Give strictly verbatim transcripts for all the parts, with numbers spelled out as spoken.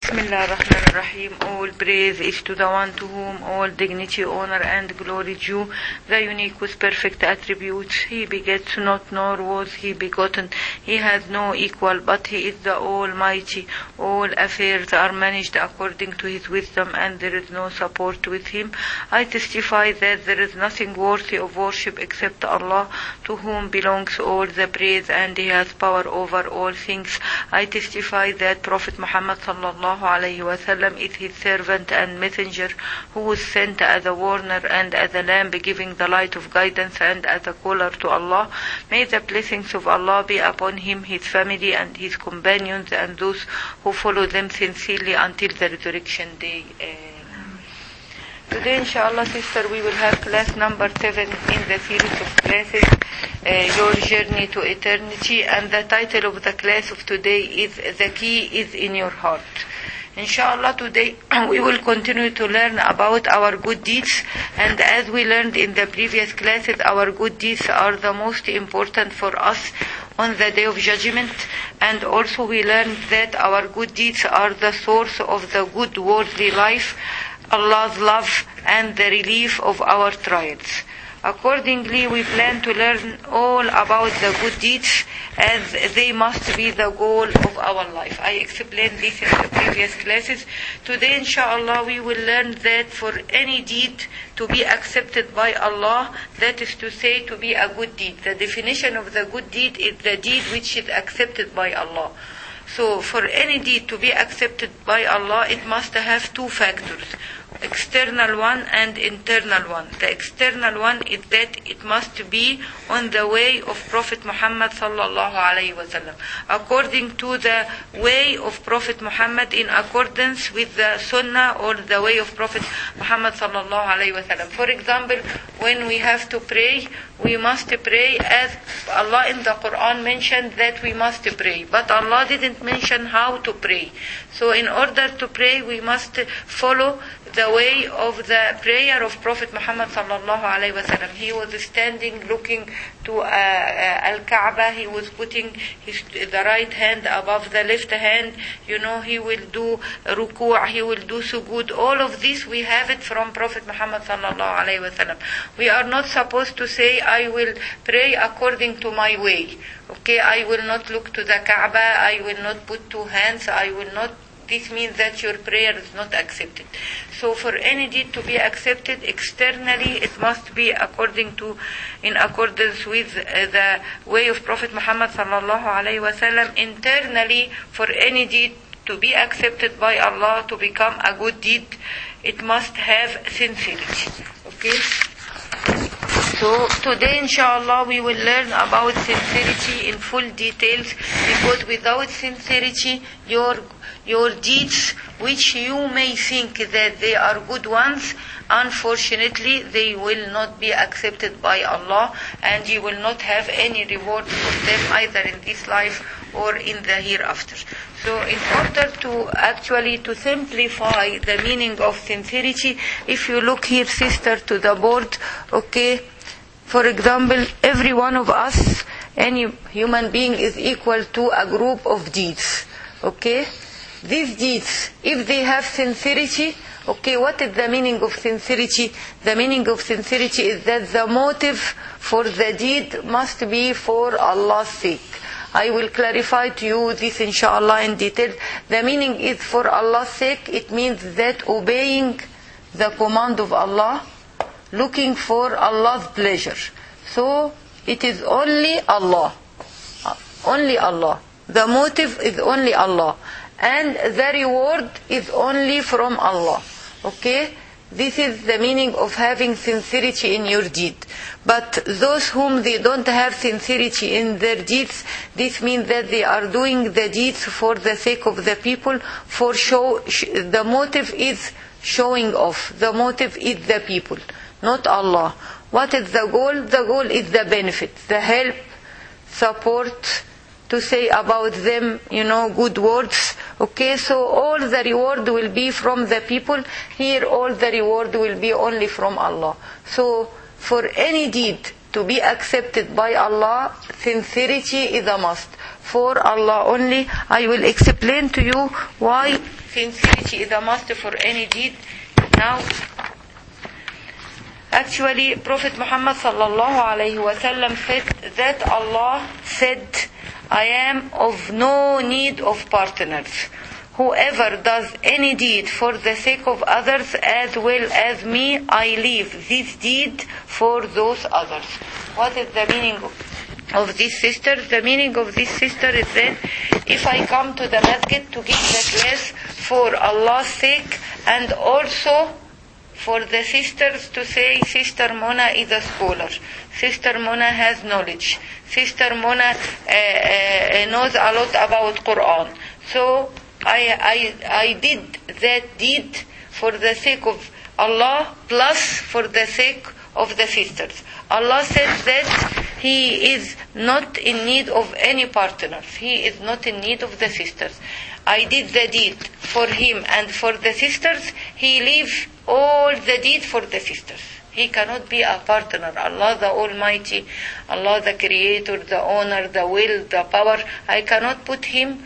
Bismillah ar-Rahman ar-Rahim. All praise is to the one to whom all dignity, honor and glory due, the unique with perfect attributes. He begets not, nor was he begotten. He has no equal, but he is the Almighty. All affairs are managed according to his wisdom, and there is no support with him. I testify that there is nothing worthy of worship except Allah, to whom belongs all the praise, and he has power over all things. I testify that Prophet Muhammad sallallahu alayhi wa sallam is his servant and messenger, who was sent as a warner and as a lamp giving the light of guidance and as a caller to Allah. May the blessings of Allah be upon him, his family and his companions, and those who follow them sincerely until the resurrection day. Amen. Today, inshallah, sister, we will have class number seven in the series of classes, uh, Your Journey to Eternity, and the title of the class of today is The Key is in Your Heart. Inshallah, today we will continue to learn about our good deeds, and as we learned in the previous classes, our good deeds are the most important for us on the Day of Judgment, and also we learned that our good deeds are the source of the good worldly life, Allah's love, and the relief of our trials. Accordingly, we plan to learn all about the good deeds, as they must be the goal of our life. I explained this in the previous classes. Today, inshallah, we will learn that for any deed to be accepted by Allah, that is to say, to be a good deed. The definition of the good deed is the deed which is accepted by Allah. So, for any deed to be accepted by Allah, it must have two factors. External one and internal one. The external one is that it must be on the way of Prophet Muhammad sallallahu alaihi wasallam, according to the way of Prophet Muhammad, in accordance with the Sunnah or the way of Prophet Muhammad sallallahu alaihi wasallam. For example, when we have to pray, we must pray as Allah in the Quran mentioned that we must pray, but Allah didn't mention how to pray. So in order to pray, we must follow the way of the prayer of Prophet Muhammad sallallahu alaihi wasallam. He was standing looking to uh, uh, Al-Kaaba. He was putting his, the right hand above the left hand. You know, he will do ruku', he will do sujood. All of this we have it from Prophet Muhammad sallallahu alaihi wasallam. We are not supposed to say, I will pray according to my way. Okay, I will not look to the Kaaba. I will not put two hands. I will not. This means that your prayer is not accepted. So for any deed to be accepted externally, it must be according to, in accordance with uh, the way of Prophet Muhammad sallallahu alaihi wasallam. Internally, for any deed to be accepted by Allah, to become a good deed, it must have sincerity. Okay? So today, inshallah, we will learn about sincerity in full details, because without sincerity, your your deeds, which you may think that they are good ones, unfortunately, they will not be accepted by Allah, and you will not have any reward for them either in this life or in the hereafter. So in order to actually to simplify the meaning of sincerity, if you look here, sister, to the board, okay, for example, every one of us, any human being is equal to a group of deeds, okay? These deeds, if they have sincerity, okay, what is the meaning of sincerity? The meaning of sincerity is that the motive for the deed must be for Allah's sake. I will clarify to you this inshallah in detail. The meaning is for Allah's sake. It means that obeying the command of Allah, looking for Allah's pleasure. So it is only Allah. Only Allah. The motive is only Allah. And the reward is only from Allah. Okay? This is the meaning of having sincerity in your deed. But those whom they don't have sincerity in their deeds, this means that they are doing the deeds for the sake of the people, for show. The motive is showing off. The motive is the people, not Allah. What is the goal? The goal is the benefit, the help, support, to say about them, you know, good words. Okay, so all the reward will be from the people. Here all the reward will be only from Allah. So for any deed to be accepted by Allah, sincerity is a must. For Allah only. I will explain to you why sincerity is a must for any deed. Now, actually, Prophet Muhammad sallallahu alayhi wa sallam said that Allah said, I am of no need of partners. Whoever does any deed for the sake of others as well as me, I leave this deed for those others. What is the meaning of this sister? The meaning of this sister is that if I come to the masjid to give the class for Allah's sake, and also for the sisters to say, Sister Mona is a scholar, Sister Mona has knowledge, Sister Mona uh, uh, knows a lot about Quran. So I, I, I did that deed for the sake of Allah plus for the sake of the sisters. Allah says that He is not in need of any partners. He is not in need of the sisters. I did the deed for Him and for the sisters. He leaves all the deed for the sisters. He cannot be a partner. Allah the Almighty, Allah the Creator, the Owner, the Will, the Power. I cannot put Him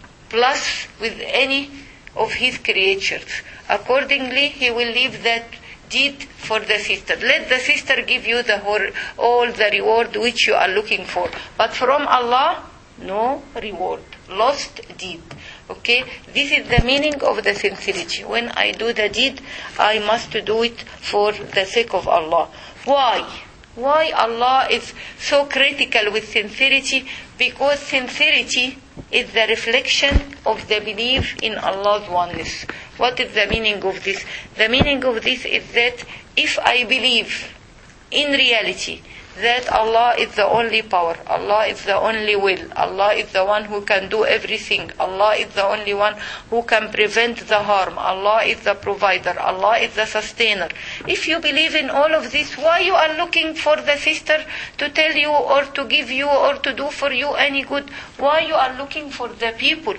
plus with any of His creatures. Accordingly, He will leave that deed for the sister. Let the sister give you the whole, all the reward which you are looking for. But from Allah, no reward. Lost deed. Okay? This is the meaning of the sincerity. When I do the deed, I must do it for the sake of Allah. Why? Why Allah is so critical with sincerity? Because sincerity is the reflection of the belief in Allah's oneness. What is the meaning of this? The meaning of this is that if I believe in reality that Allah is the only power, Allah is the only will, Allah is the one who can do everything, Allah is the only one who can prevent the harm, Allah is the provider, Allah is the sustainer. If you believe in all of this, why you are looking for the sister to tell you or to give you or to do for you any good? Why you are looking for the people?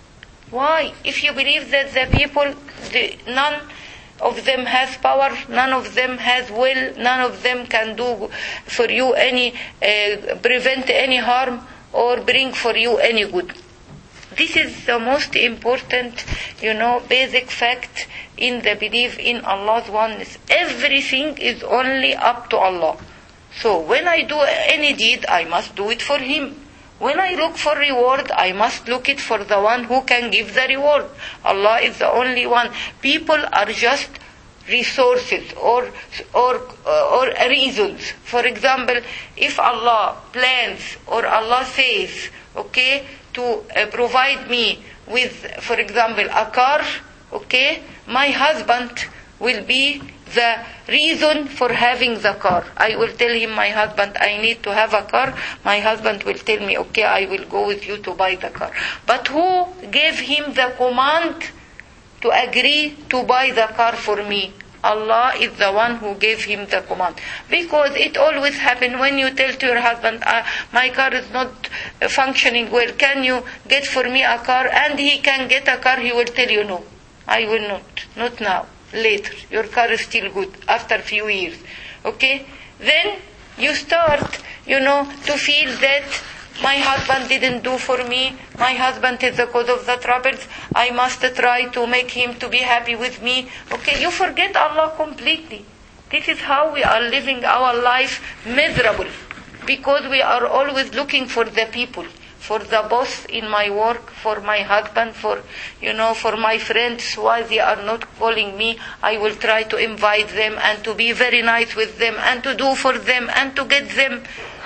Why? If you believe that the people, the, none of them has power, none of them has will, none of them can do for you any, uh, prevent any harm or bring for you any good. This is the most important, you know, basic fact in the belief in Allah's oneness. Everything is only up to Allah. So when I do any deed, I must do it for Him. When I look for reward, I must look it for the one who can give the reward. Allah is the only one. People are just resources or or or reasons. For example, if Allah plans or Allah says, okay, to uh, provide me with, for example, a car, okay, my husband will be the reason for having the car. I will tell him, my husband, I need to have a car. My husband will tell me, okay, I will go with you to buy the car. But who gave him the command to agree to buy the car for me? Allah is the one who gave him the command. Because it always happens when you tell to your husband, uh, my car is not functioning well, can you get for me a car? And he can get a car, he will tell you, no, I will not, not now. Later, your car is still good after a few years. Okay? Then you start, you know, to feel that my husband didn't do for me, my husband is the cause of the troubles, I must try to make him to be happy with me. Okay, you forget Allah completely. This is how we are living our life miserable. Because we are always looking for the people. For the boss in my work, for my husband, for, you know, for my friends, why they are not calling me, I will try to invite them and to be very nice with them and to do for them and to get them.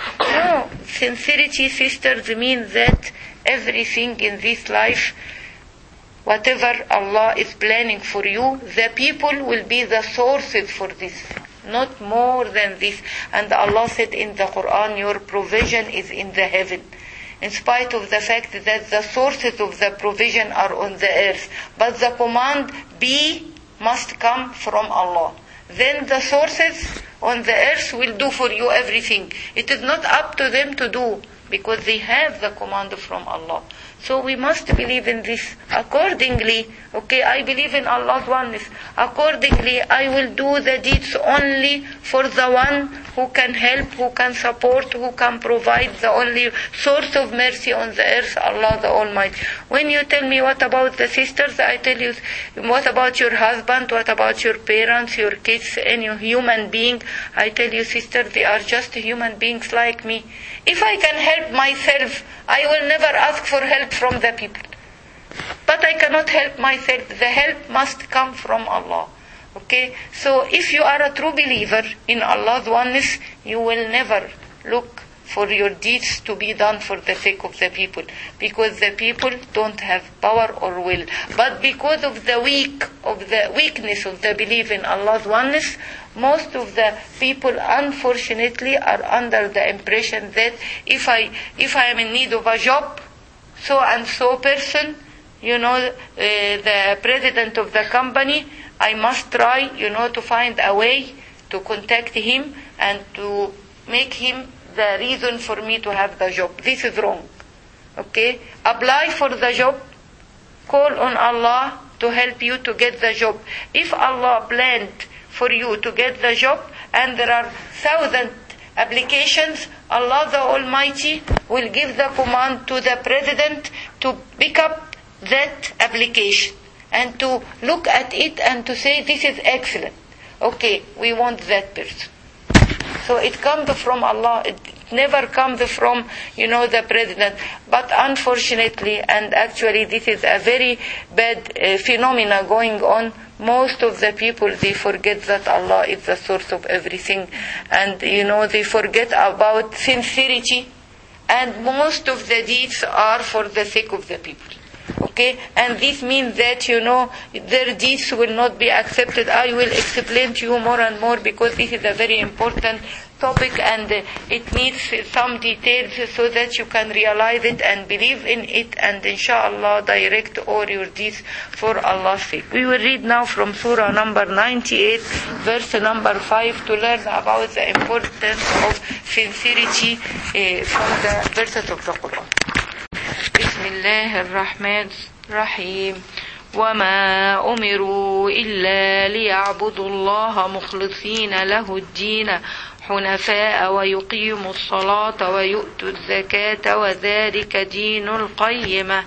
No, sincerity, sisters, means that everything in this life, whatever Allah is planning for you, the people will be the sources for this. Not more than this. And Allah said in the Quran, your provision is in the heaven. In spite of the fact that the sources of the provision are on the earth. But the command, be, must come from Allah. Then the sources on the earth will do for you everything. It is not up to them to do, because they have the command from Allah. So we must believe in this. Accordingly, okay, I believe in Allah's oneness. Accordingly, I will do the deeds only for the one who can help, who can support, who can provide, the only source of mercy on the earth, Allah the Almighty. When you tell me what about the sisters, I tell you, what about your husband, what about your parents, your kids, any human being? I tell you, sister, they are just human beings like me. If I can help myself, I will never ask for help from the people. But I cannot help myself. The help must come from Allah. Okay? So if you are a true believer in Allah's oneness, you will never look for your deeds to be done for the sake of the people. Because the people don't have power or will. But because of the weak, of the weakness of the belief in Allah's oneness, most of the people, unfortunately, are under the impression that if I, if I am in need of a job, so and so person, you know, uh, the president of the company, I must try, you know, to find a way to contact him and to make him the reason for me to have the job. This is wrong. Okay? Apply for the job. Call on Allah to help you to get the job. If Allah planned for you to get the job and there are thousand applications, Allah the Almighty will give the command to the president to pick up that application and to look at it and to say, this is excellent. Okay, we want that person. So it comes from Allah. It never comes from, you know, the president. But unfortunately, and actually this is a very bad uh, phenomena going on, most of the people, they forget that Allah is the source of everything. And, you know, they forget about sincerity. And most of the deeds are for the sake of the people. Okay? And this means that, you know, their deeds will not be accepted. I will explain to you more and more because this is a very important topic and uh, it needs some details so that you can realize it and believe in it and inshallah direct all your deeds for Allah's sake. We will read now from Surah number ninety-eight, verse number five, to learn about the importance of sincerity uh, from the verses of the Quran. بسم الله الرحمن الرحيم وما أمروا إلا ليعبدوا الله مخلصين له الدين حنفاء ويقيموا الصلاة ويؤتوا الزكاة وذلك دين القيمة.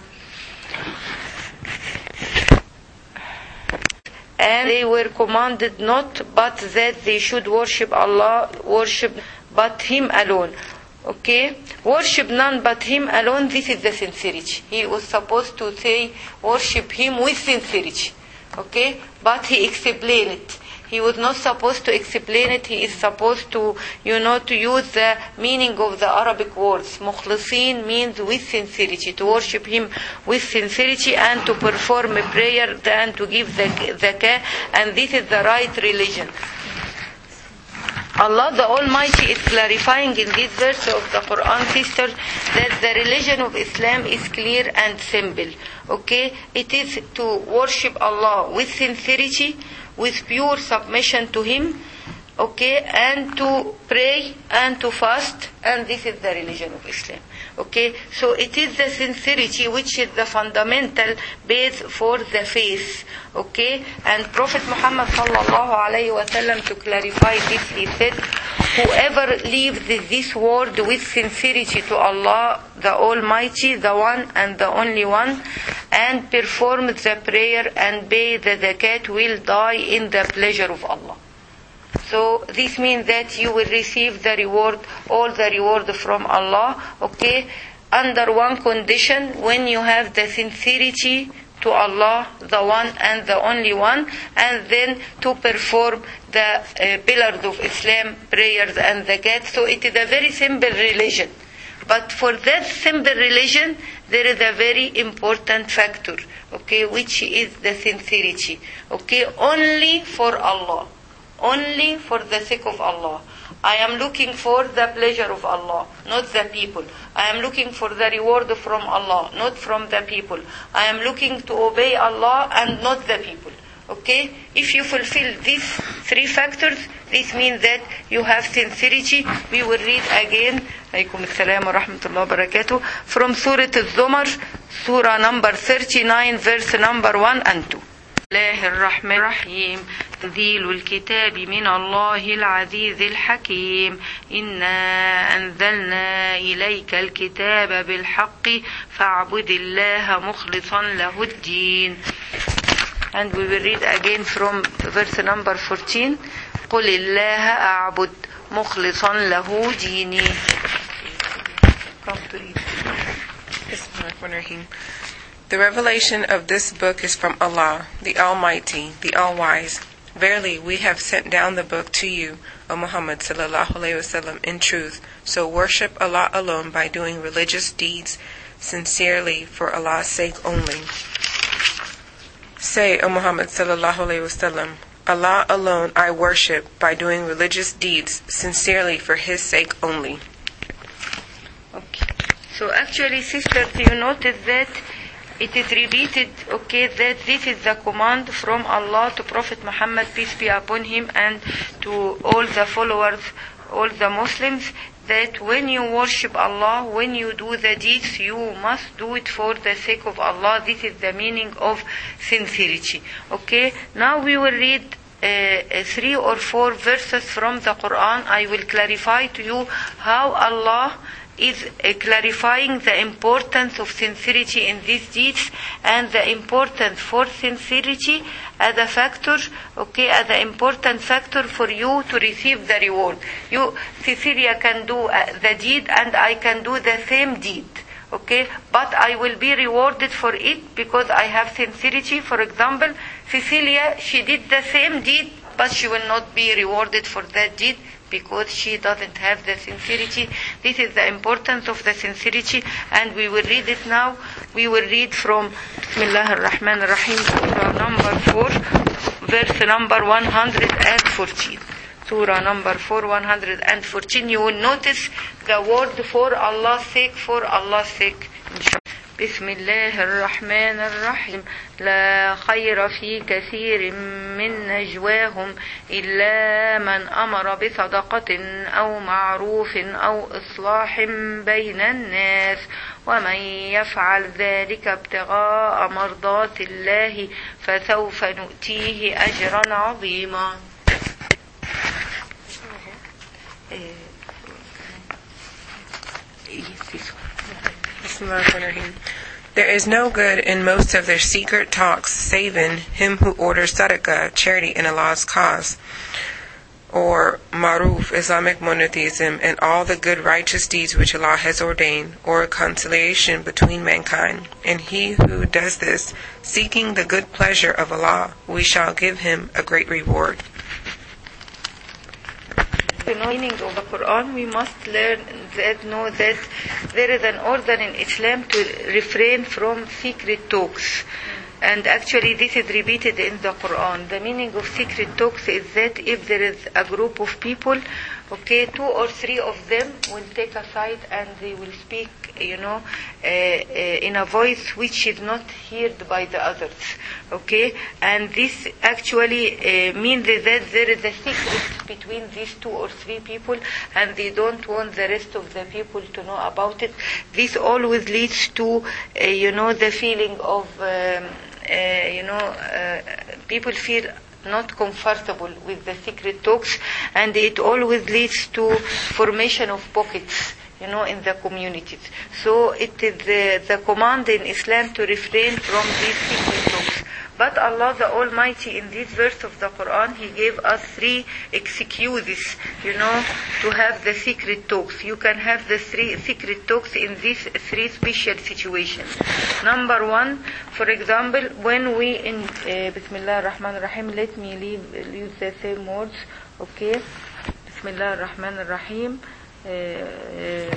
And they were commanded not but that they should worship Allah, worship but Him alone. Okay? Worship none but Him alone, this is the sincerity. He was supposed to say, worship Him with sincerity. Okay? But He explained it. He was not supposed to explain it. He is supposed to, you know, to use the meaning of the Arabic words. Mukhlisin means with sincerity. To worship Him with sincerity and to perform a prayer and to give the zakah. And this is the right religion. Allah the Almighty is clarifying in this verse of the Quran, sisters, that the religion of Islam is clear and simple. Okay? It is to worship Allah with sincerity, with pure submission to Him, okay, and to pray and to fast, and this is the religion of Islam. Okay? So it is the sincerity which is the fundamental base for the faith. Okay? And Prophet Muhammad sallallahu alayhi wa sallam, to clarify this, he said, whoever leaves this world with sincerity to Allah, the Almighty, the one and the only one, and performs the prayer and pay the zakat, will die in the pleasure of Allah. So this means that you will receive the reward, all the reward from Allah, okay, under one condition, when you have the sincerity to Allah, the one and the only one, and then to perform the uh, pillars of Islam, prayers and zakat. So it is a very simple religion. But for that simple religion, there is a very important factor, okay, which is the sincerity, okay, only for Allah. Only for the sake of Allah. I am looking for the pleasure of Allah, not the people. I am looking for the reward from Allah, not from the people. I am looking to obey Allah and not the people. Okay? If you fulfill these three factors, this means that you have sincerity. We will read again, alaykum assalam wa rahmatullahi wa barakatuh, from Surah Al-Zumar, Surah number thirty-nine, verse number one and two. الله الرحمن الرحيم تنزيل الكتاب من الله العزيز الحكيم إنا أنزلنا إليك الكتاب بالحق فاعبد الله مخلصا له الدين. And we will read again from verse number fourteen. قل الله أعبد مخلصا له ديني. Come to read. Bismillahirrahmanirrahim. The revelation of this book is from Allah, the Almighty, the All-Wise. Verily, we have sent down the book to you, O Muhammad sallallahu alaihi wasallam, in truth. So worship Allah alone by doing religious deeds sincerely for Allah's sake only. Say, O Muhammad sallallahu alaihi wasallam, Allah alone I worship by doing religious deeds sincerely for His sake only. Okay. So actually, sisters, you notice that it is repeated, okay, that this is the command from Allah to Prophet Muhammad, peace be upon him, and to all the followers, all the Muslims, that when you worship Allah, when you do the deeds, you must do it for the sake of Allah. This is the meaning of sincerity. Okay, now we will read uh, three or four verses from the Quran. I will clarify to you how Allah is uh, clarifying the importance of sincerity in these deeds, and the importance for sincerity as a factor, okay, as an important factor for you to receive the reward. You, Cecilia can do uh, the deed and I can do the same deed, okay, but I will be rewarded for it because I have sincerity. For example, Cecilia, she did the same deed, but she will not be rewarded for that deed because she doesn't have the sincerity. This is the importance of the sincerity, and we will read it now. We will read from Bismillah ar-Rahman ar-Rahim, Surah number four, verse number one hundred fourteen. Surah number four, one hundred fourteen. You will notice the word for Allah's sake, for Allah's sake. بسم الله الرحمن الرحيم لا خير في كثير من نجواهم إلا من أمر بصدقة أو معروف أو إصلاح بين الناس ومن يفعل ذلك ابتغاء مرضات الله فسوف نؤتيه أجرا عظيما. There is no good in most of their secret talks save in him who orders sadaqah, charity in Allah's cause, or maruf, Islamic monotheism, and all the good righteous deeds which Allah has ordained, or conciliation between mankind. And he who does this, seeking the good pleasure of Allah, we shall give him a great reward. The meaning of the Quran, we must learn that, know that there is an order in Islam to refrain from secret talks. And actually this is repeated in the Quran. The meaning of secret talks is that if there is a group of people, okay, two or three of them will take a side and they will speak, you know, uh, uh, in a voice which is not heard by the others, okay? And this actually uh, means that there is a secret between these two or three people, and they don't want the rest of the people to know about it. This always leads to, uh, you know, the feeling of, um, uh, you know, uh, people feel not comfortable with the secret talks, and it always leads to formation of pockets, you know, in the communities. So it is the, the command in Islam to refrain from these secret talks. But Allah the Almighty, in this verse of the Quran, He gave us three excuses, you know, to have the secret talks. You can have the three secret talks in these three special situations. Number one, for example, when we in uh, Bismillah ar-Rahman ar-Rahim, let me leave, use the same words, okay? Bismillah ar-Rahman ar-Rahim. Uh, uh,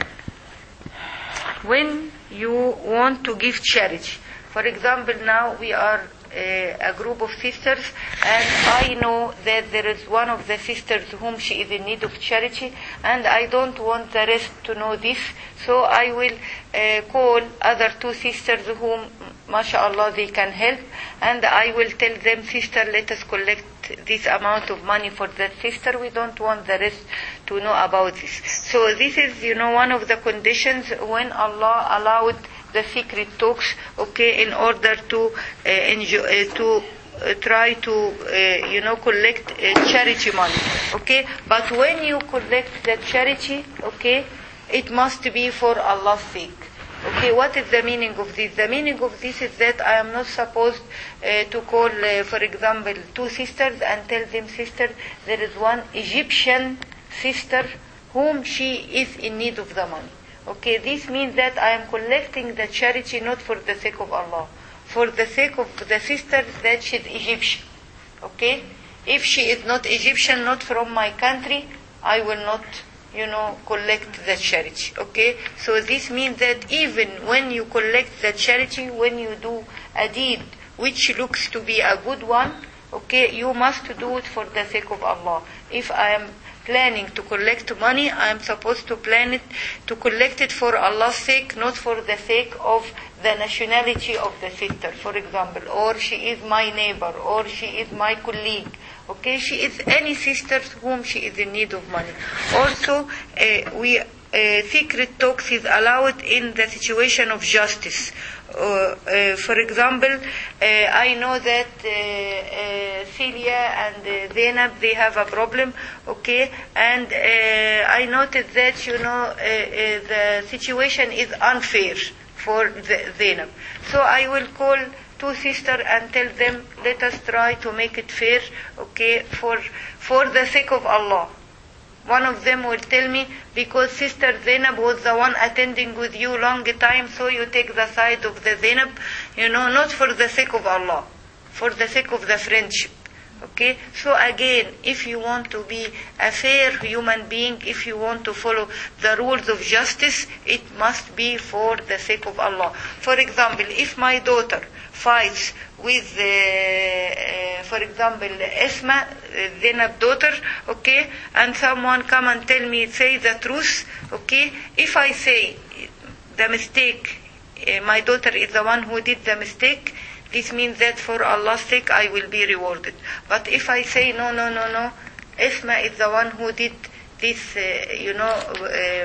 when you want to give charity, for example, now we are uh, a group of sisters, and I know that there is one of the sisters whom she is in need of charity, and I don't want the rest to know this, so I will uh, call other two sisters whom mashallah, they can help. And I will tell them, sister, let us collect this amount of money for that sister. We don't want the rest to know about this. So this is, you know, one of the conditions when Allah allowed the secret talks, okay, in order to uh, enjoy, uh, to uh, try to, uh, you know, collect uh, charity money, okay. But when you collect the charity, okay, it must be for Allah's sake. Okay, what is the meaning of this? The meaning of this is that I am not supposed uh, to call, uh, for example, two sisters and tell them, sister, there is one Egyptian sister whom she is in need of the money. Okay, this means that I am collecting the charity not for the sake of Allah, for the sake of the sister that she is Egyptian. Okay, if she is not Egyptian, not from my country, I will not, you know, collect the charity. Okay, so this means that even when you collect the charity, when you do a deed which looks to be a good one, okay, you must do it for the sake of Allah. If I am planning to collect money, I am supposed to plan it, to collect it for Allah's sake, not for the sake of the nationality of the sister, for example, or she is my neighbor, or she is my colleague. Okay, she is any sister whom she is in need of money. Also, uh, we uh, secret talks is allowed in the situation of justice. Uh, uh, for example, uh, I know that uh, uh, Celia and uh, Zainab, they have a problem, okay, and uh, I noted that, you know, uh, uh, the situation is unfair for the Zainab. So I will call two sisters and tell them, let us try to make it fair, okay, for for the sake of Allah. One of them will tell me, because Sister Zainab was the one attending with you long time, so you take the side of the Zainab, you know, not for the sake of Allah, for the sake of the friendship. Okay, so again, if you want to be a fair human being, if you want to follow the rules of justice, it must be for the sake of Allah. For example, if my daughter fights with, uh, uh, for example, Esma, uh, Zainab's daughter, okay, and someone come and tell me, say the truth, okay, if I say the mistake, uh, my daughter is the one who did the mistake, this means that for Allah's sake I will be rewarded. But if I say, no, no, no, no, Esma is the one who did this, uh, you know, uh,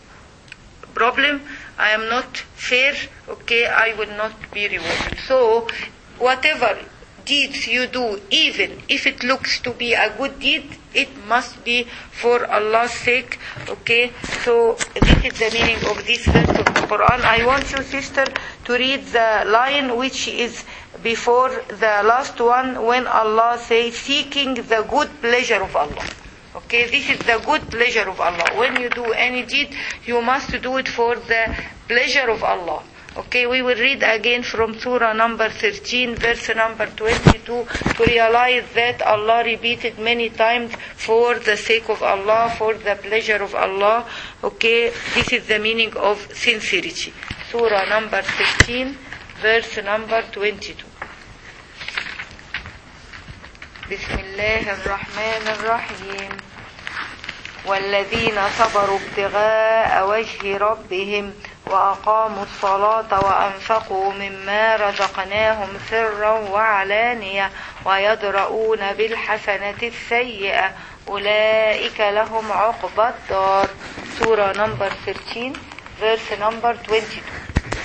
problem, I am not fair, okay, I will not be rewarded. So, whatever deeds you do, even if it looks to be a good deed, it must be for Allah's sake, okay. So this is the meaning of this verse of the Quran. I want you, sister, to read the line which is before the last one, when Allah says, seeking the good pleasure of Allah. Okay, this is the good pleasure of Allah. When you do any deed, you must do it for the pleasure of Allah. Okay, we will read again from Surah number thirteen, verse number twenty-two, to realize that Allah repeated many times, for the sake of Allah, for the pleasure of Allah. Okay, this is the meaning of sincerity. Surah number thirteen, verse number twenty-two. Bismillah ar-Rahman ar-Rahim. والذين صبروا ابتغاء وجه ربهم وأقاموا الصلاة وأنفقوا مما رزقناهم سرا وعلانية ويدرؤون بالحسنة السيئة أولئك لهم عقبى الدار. Surah number thirteen, verse number twenty-two.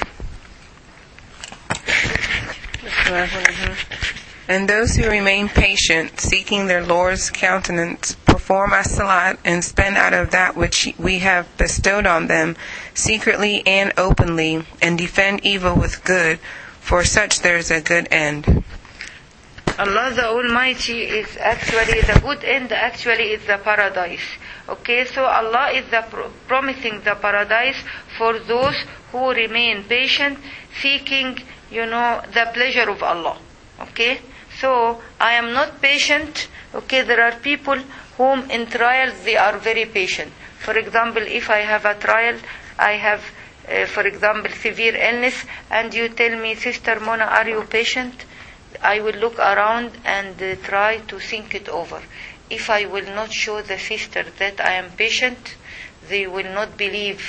And those who remain patient, seeking their Lord's countenance, perform as-salat, and spend out of that which we have bestowed on them, secretly and openly, and defend evil with good, for such there is a good end. Allah the Almighty is actually, the good end actually is the paradise. Okay, so Allah is the pro- promising the paradise for those who remain patient, seeking, you know, the pleasure of Allah. Okay, so I am not patient. Okay, there are people whom in trials they are very patient. For example, if I have a trial, I have, uh, for example, severe illness, and you tell me, Sister Mona, are you patient? I will look around and uh, try to think it over. If I will not show the sister that I am patient, they will not believe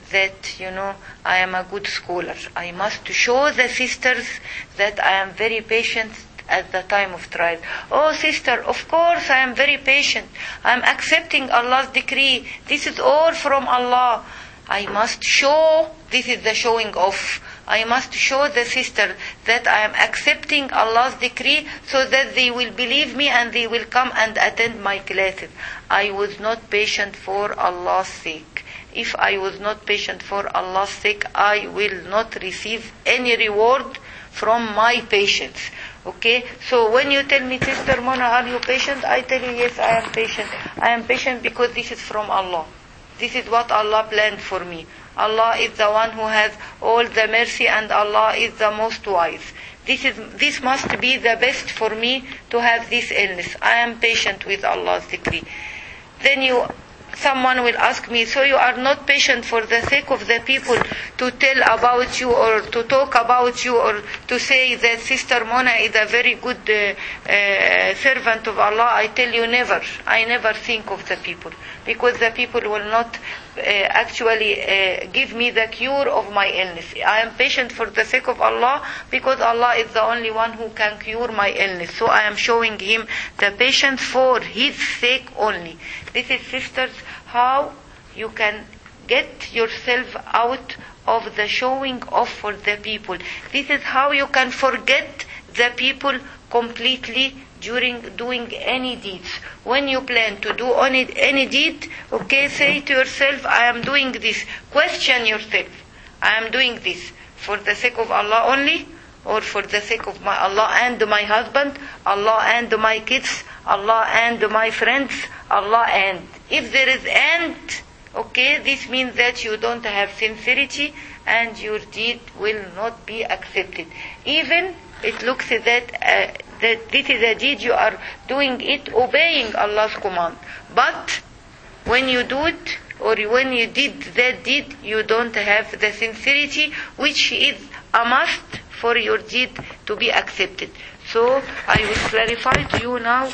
that, you know, I am a good scholar. I must show the sisters that I am very patient at the time of trial. Oh, sister, of course I am very patient. I am accepting Allah's decree. This is all from Allah. I must show, this is the showing off. I must show the sister that I am accepting Allah's decree so that they will believe me and they will come and attend my classes. I was not patient for Allah's sake. If I was not patient for Allah's sake, I will not receive any reward from my patience. Okay? So when you tell me, Sister Mona, are you patient? I tell you, yes, I am patient. I am patient because this is from Allah. This is what Allah planned for me. Allah is the one who has all the mercy and Allah is the most wise. This is this must be the best for me to have this illness. I am patient with Allah's decree. Then you someone will ask me, so you are not patient for the sake of the people to tell about you or to talk about you or to say that Sister Mona is a very good uh, uh, servant of Allah? I tell you, never. I never think of the people, because the people will not uh, actually uh, give me the cure of my illness. I am patient for the sake of Allah, because Allah is the only one who can cure my illness. So I am showing Him the patience for His sake only. This is, sisters, how you can get yourself out of the showing off for the people. This is how you can forget the people completely during doing any deeds. When you plan to do any, any deed, okay, say to yourself, I am doing this. Question yourself, I am doing this for the sake of Allah only, or for the sake of my Allah and my husband, Allah and my kids, Allah and my friends, Allah and. If there is and, okay, this means that you don't have sincerity and your deed will not be accepted. Even it looks that uh, that this is a deed, you are doing it obeying Allah's command. But when you do it, or when you did that deed, you don't have the sincerity, which is a must for your deed to be accepted. So I will clarify to you now,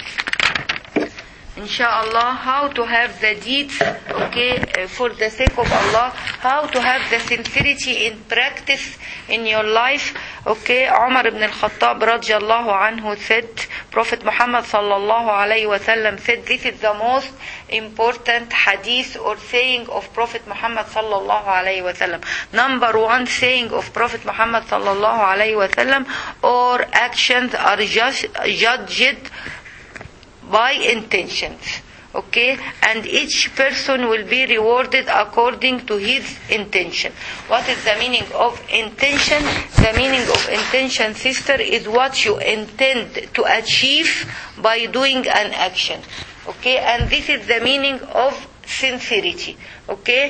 inshallah, how to have the deeds, okay, uh, for the sake of Allah, how to have the sincerity in practice in your life. Okay, Umar ibn al-Khattab radiallahu anhu said, Prophet Muhammad sallallahu alayhi wa sallam said, this is the most important hadith or saying of Prophet Muhammad sallallahu alayhi wa sallam. Number one saying of Prophet Muhammad sallallahu alayhi wa sallam, all actions are just judged by intentions. Okay, and each person will be rewarded according to his intention. What is the meaning of intention? The meaning of intention, sister, is what you intend to achieve by doing an action. Okay, and this is the meaning of sincerity. Okay,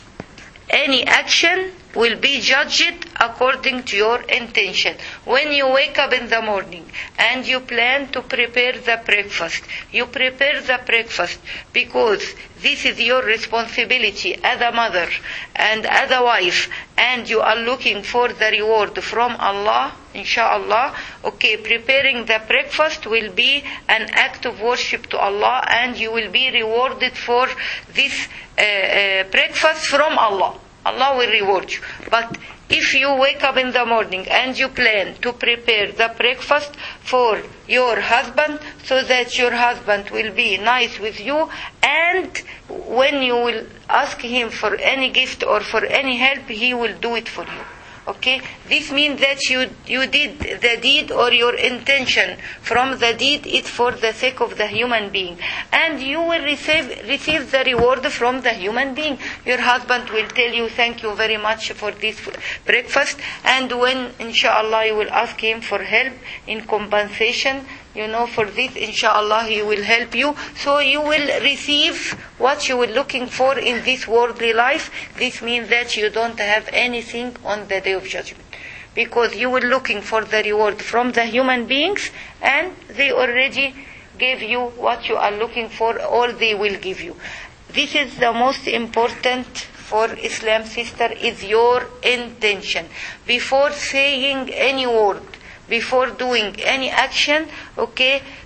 any action will be judged according to your intention. When you wake up in the morning and you plan to prepare the breakfast, you prepare the breakfast because this is your responsibility as a mother and as a wife, and you are looking for the reward from Allah, inshallah. Okay, preparing the breakfast will be an act of worship to Allah, and you will be rewarded for this uh, uh, breakfast from Allah. Allah will reward you. But if you wake up in the morning and you plan to prepare the breakfast for your husband so that your husband will be nice with you, and when you will ask him for any gift or for any help, he will do it for you. Okay, this means that you you did the deed, or your intention from the deed is for the sake of the human being, and you will receive receive the reward from the human being. Your husband will tell you, thank you very much for this breakfast, and when inshallah you will ask him for help in compensation, you know, for this, inshallah, he will help you. So you will receive what you were looking for in this worldly life. This means that you don't have anything on the day of judgment, because you were looking for the reward from the human beings, and they already gave you what you are looking for, or they will give you. This is the most important for Islam, sister, is your intention. Before saying any word, before doing any action, okay,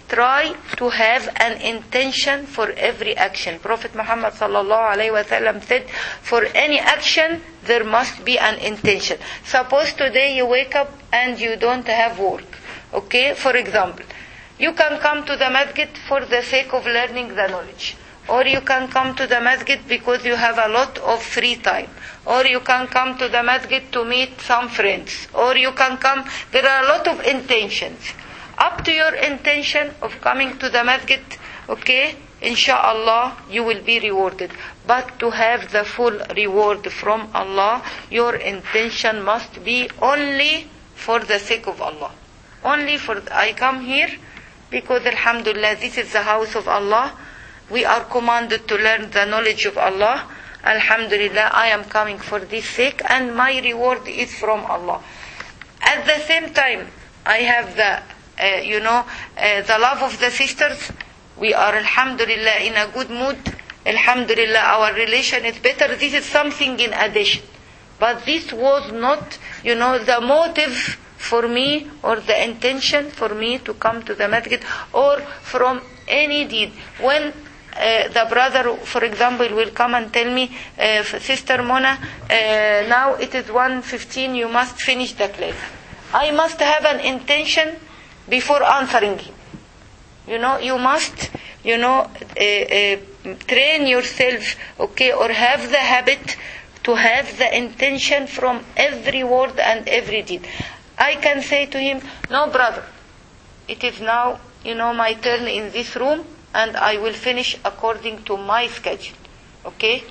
try to have an intention for every action. Prophet Muhammad sallallahu alaihi wasallam said, for any action there must be an intention. Suppose today you wake up and you don't have work. Okay, for example, you can come to the masjid for the sake of learning the knowledge. Or you can come to the masjid because you have a lot of free time. Or you can come to the masjid to meet some friends. Or you can come, there are a lot of intentions. Up to your intention of coming to the masjid, okay, inshallah, you will be rewarded. But to have the full reward from Allah, your intention must be only for the sake of Allah. Only for, I come here because alhamdulillah, this is the house of Allah. We are commanded to learn the knowledge of Allah. Alhamdulillah, I am coming for this sake and my reward is from Allah. At the same time, I have the, uh, you know, uh, the love of the sisters. We are alhamdulillah in a good mood. Alhamdulillah, our relation is better. This is something in addition. But this was not, you know, the motive for me or the intention for me to come to the masjid or from any deed. When uh, the brother, for example, will come and tell me, uh, Sister Mona, uh, now it is one fifteen, you must finish the class. I must have an intention before answering him. You know, you must, you know, uh, uh, train yourself, okay, or have the habit to have the intention from every word and every deed. I can say to him, no brother, it is now, you know, my turn in this room and I will finish according to my schedule. Okay?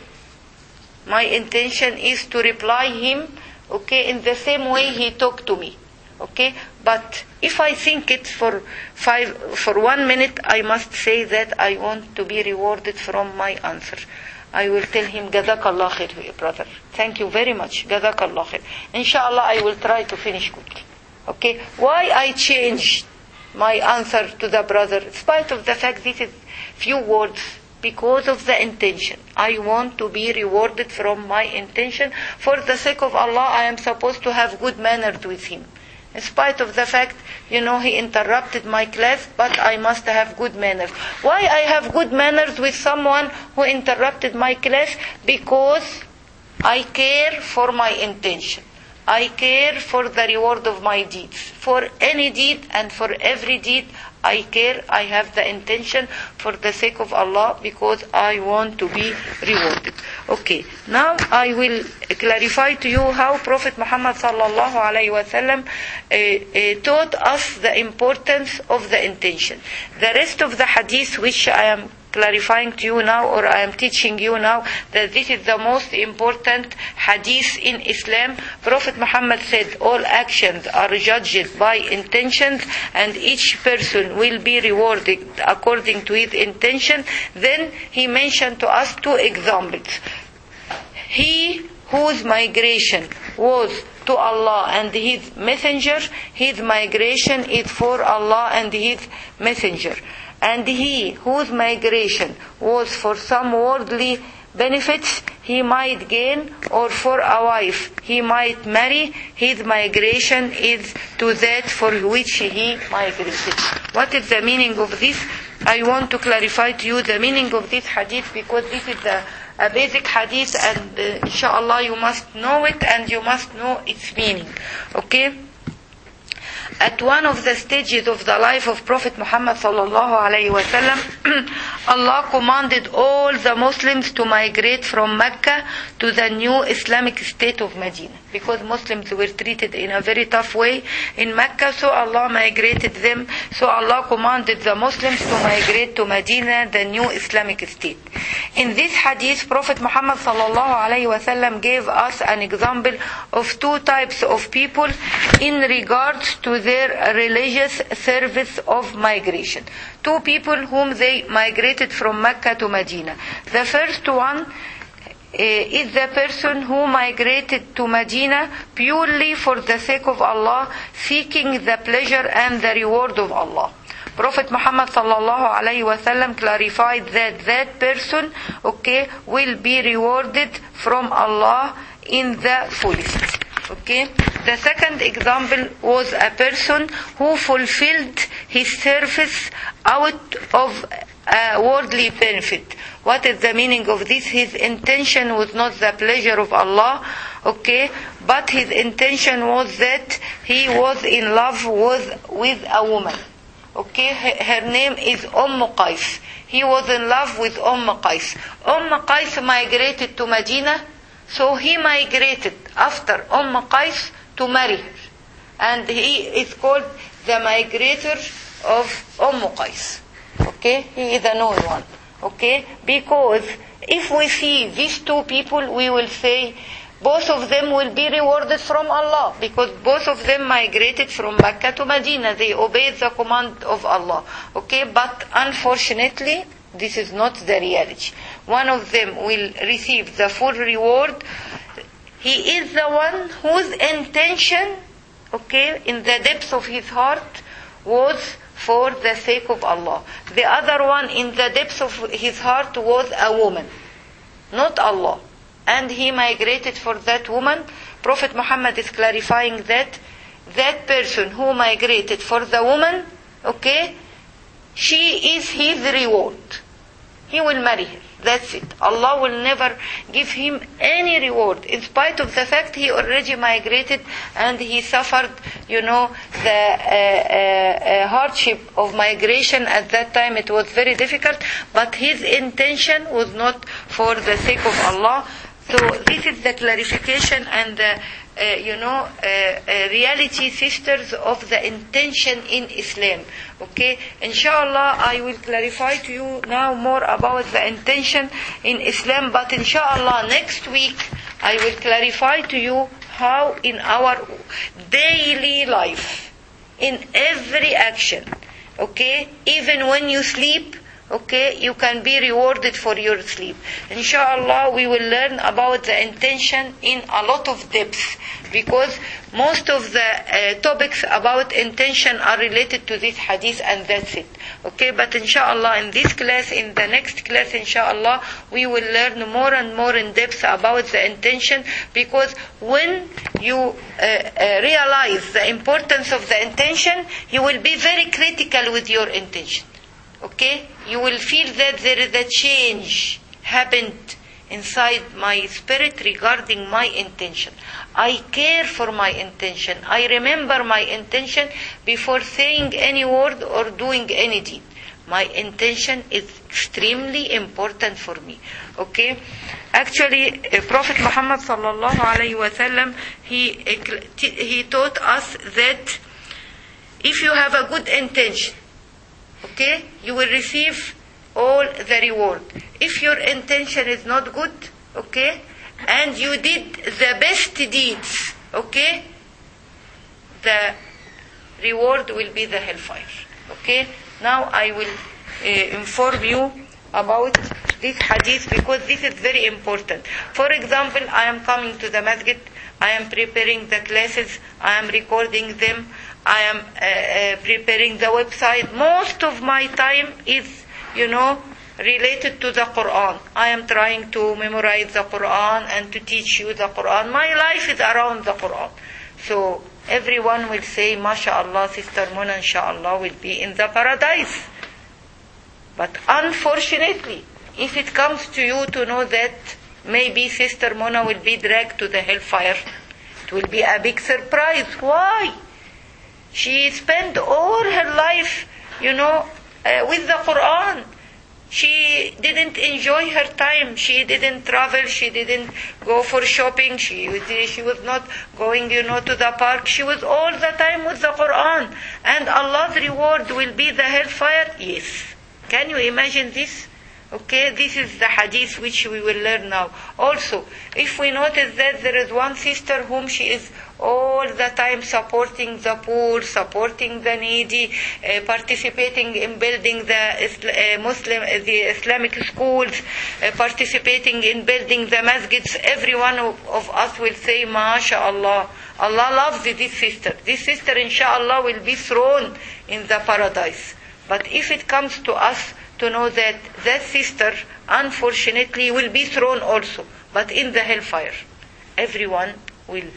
My intention is to reply him, okay, in the same way he talked to me. Okay? But if I think it's for five, for one minute, I must say that I want to be rewarded from my answer. I will tell him, Jazakallah khair, brother. Thank you very much. Jazakallah khair. Inshallah, I will try to finish quickly. Okay? Why I changed my answer to the brother? In spite of the fact this is few words, because of the intention. I want to be rewarded from my intention. For the sake of Allah, I am supposed to have good manners with him. In spite of the fact, you know, he interrupted my class, but I must have good manners. Why I have good manners with someone who interrupted my class? Because I care for my intention. I care for the reward of my deeds. For any deed and for every deed, I care. I have the intention for the sake of Allah because I want to be rewarded. Okay, now I will clarify to you how Prophet Muhammad sallallahu alaihi wasallam uh, uh, taught us the importance of the intention. The rest of the hadith which I am clarifying to you now, or I am teaching you now, that this is the most important hadith in Islam. Prophet Muhammad said all actions are judged by intentions and each person will be rewarded according to his intention. Then he mentioned to us two examples. He whose migration was to Allah and His Messenger, his migration is for Allah and His Messenger. And he whose migration was for some worldly benefits he might gain, or for a wife he might marry, his migration is to that for which he migrated. What is the meaning of this? I want to clarify to you the meaning of this hadith because this is a, a basic hadith and uh, inshallah you must know it and you must know its meaning. Okay? At one of the stages of the life of Prophet Muhammad sallallahu alaihi wasallam, Allah commanded all the Muslims to migrate from Mecca to the new Islamic state of Medina, because Muslims were treated in a very tough way in Mecca, so Allah migrated them. So Allah commanded the Muslims to migrate to Medina, the new Islamic state. In this hadith, Prophet Muhammad sallallahu alaihi wasallam gave us an example of two types of people in regards to their religious service of migration. Two people whom they migrated from Mecca to Medina. The first one uh, is the person who migrated to Medina purely for the sake of Allah, seeking the pleasure and the reward of Allah. Prophet Muhammad sallallahu alaihi wasallam clarified that that person, okay, will be rewarded from Allah in the fullest. Okay, The second example was a person who fulfilled his service out of a worldly benefit. What is the meaning of this? His intention was not the pleasure of Allah, okay, but his intention was that he was in love with, with a woman. Okay, her name is Umm Qais. He was in love with Umm Qais. Umm Qais migrated to Medina, so he migrated after Umm Qais to marry her. And he is called the migrator of Umm Qais. Okay, he is a known one. Okay, because if we see these two people, we will say both of them will be rewarded from Allah, because both of them migrated from Mecca to Medina. They obeyed the command of Allah. Okay, but unfortunately, this is not the reality. One of them will receive the full reward. He is the one whose intention, okay, in the depths of his heart was for the sake of Allah. The other one in the depths of his heart was a woman, not Allah. And he migrated for that woman. Prophet Muhammad is clarifying that that person who migrated for the woman, okay, she is his reward. He will marry her. That's it. Allah will never give him any reward, in spite of the fact he already migrated and he suffered, you know, the uh, uh, hardship of migration. At that time it was very difficult, but his intention was not for the sake of Allah. So this is the clarification and the, uh, you know, uh, uh, reality, sisters, of the intention in Islam. Okay, inshallah, I will clarify to you now more about the intention in Islam. But inshallah, next week I will clarify to you how in our daily life, in every action, okay, even when you sleep, okay, you can be rewarded for your sleep. Inshallah, we will learn about the intention in a lot of depth, because most of the uh, topics about intention are related to this hadith, and that's it. Okay, but inshallah, in this class, in the next class, inshallah, we will learn more and more in depth about the intention, because when you uh, uh, realize the importance of the intention, you will be very critical with your intention. Okay, you will feel that there is a change happened inside my spirit regarding my intention. I care for my intention. I remember my intention before saying any word or doing any deed. My intention is extremely important for me. Okay, actually, uh, Prophet Muhammad sallallahu alaihi wasallam, he he taught us that if you have a good intention, okay, you will receive all the reward. If your intention is not good, okay, and you did the best deeds, okay, the reward will be the hellfire. Okay, now I will uh, inform you about this hadith, because this is very important. For example, I am coming to the masjid, I am preparing the classes, I am recording them, I am uh, uh, preparing the website. Most of my time is, you know, related to the Quran. I am trying to memorize the Quran and to teach you the Quran. My life is around the Quran. So everyone will say, MashaAllah, Sister Mona, inshallah, will be in the paradise. But unfortunately, if it comes to you to know that maybe Sister Mona will be dragged to the hellfire, it will be a big surprise. Why? She spent all her life, you know, uh, with the Quran. She didn't enjoy her time. She didn't travel. She didn't go for shopping. She was, she was not going, you know, to the park. She was all the time with the Quran. And Allah's reward will be the hellfire? Yes. Can you imagine this? Okay, this is the hadith which we will learn now. Also, if we notice that there is one sister whom she is all the time supporting the poor, supporting the needy, uh, participating in building the uh, Muslim, uh, the Islamic schools, uh, participating in building the masjids, every one of, of us will say, MashaAllah, Allah loves this sister. This sister, inshallah, will be thrown in the paradise. But if it comes to us to know that that sister, unfortunately, will be thrown also, but in the hellfire, everyone will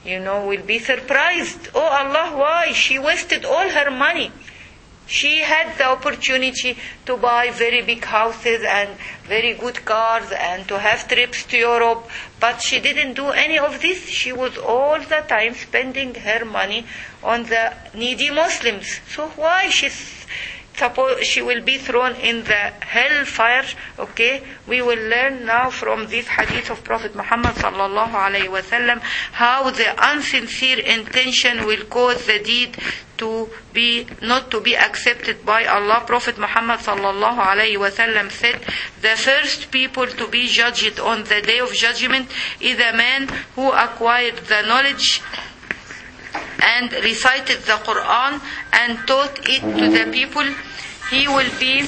you know, will be surprised. Oh Allah, why? She wasted all her money. She had the opportunity to buy very big houses and very good cars and to have trips to Europe, but she didn't do any of this. She was all the time spending her money on the needy Muslims. So why she's suppose she will be thrown in the hellfire? Okay, we will learn now from this hadith of Prophet Muhammad sallallahu alaihi wasallam how the insincere intention will cause the deed to be not to be accepted by Allah. Prophet Muhammad sallallahu alaihi wasallam said, the first people to be judged on the day of judgment is a man who acquired the knowledge and recited the Quran and taught it to the people. He will be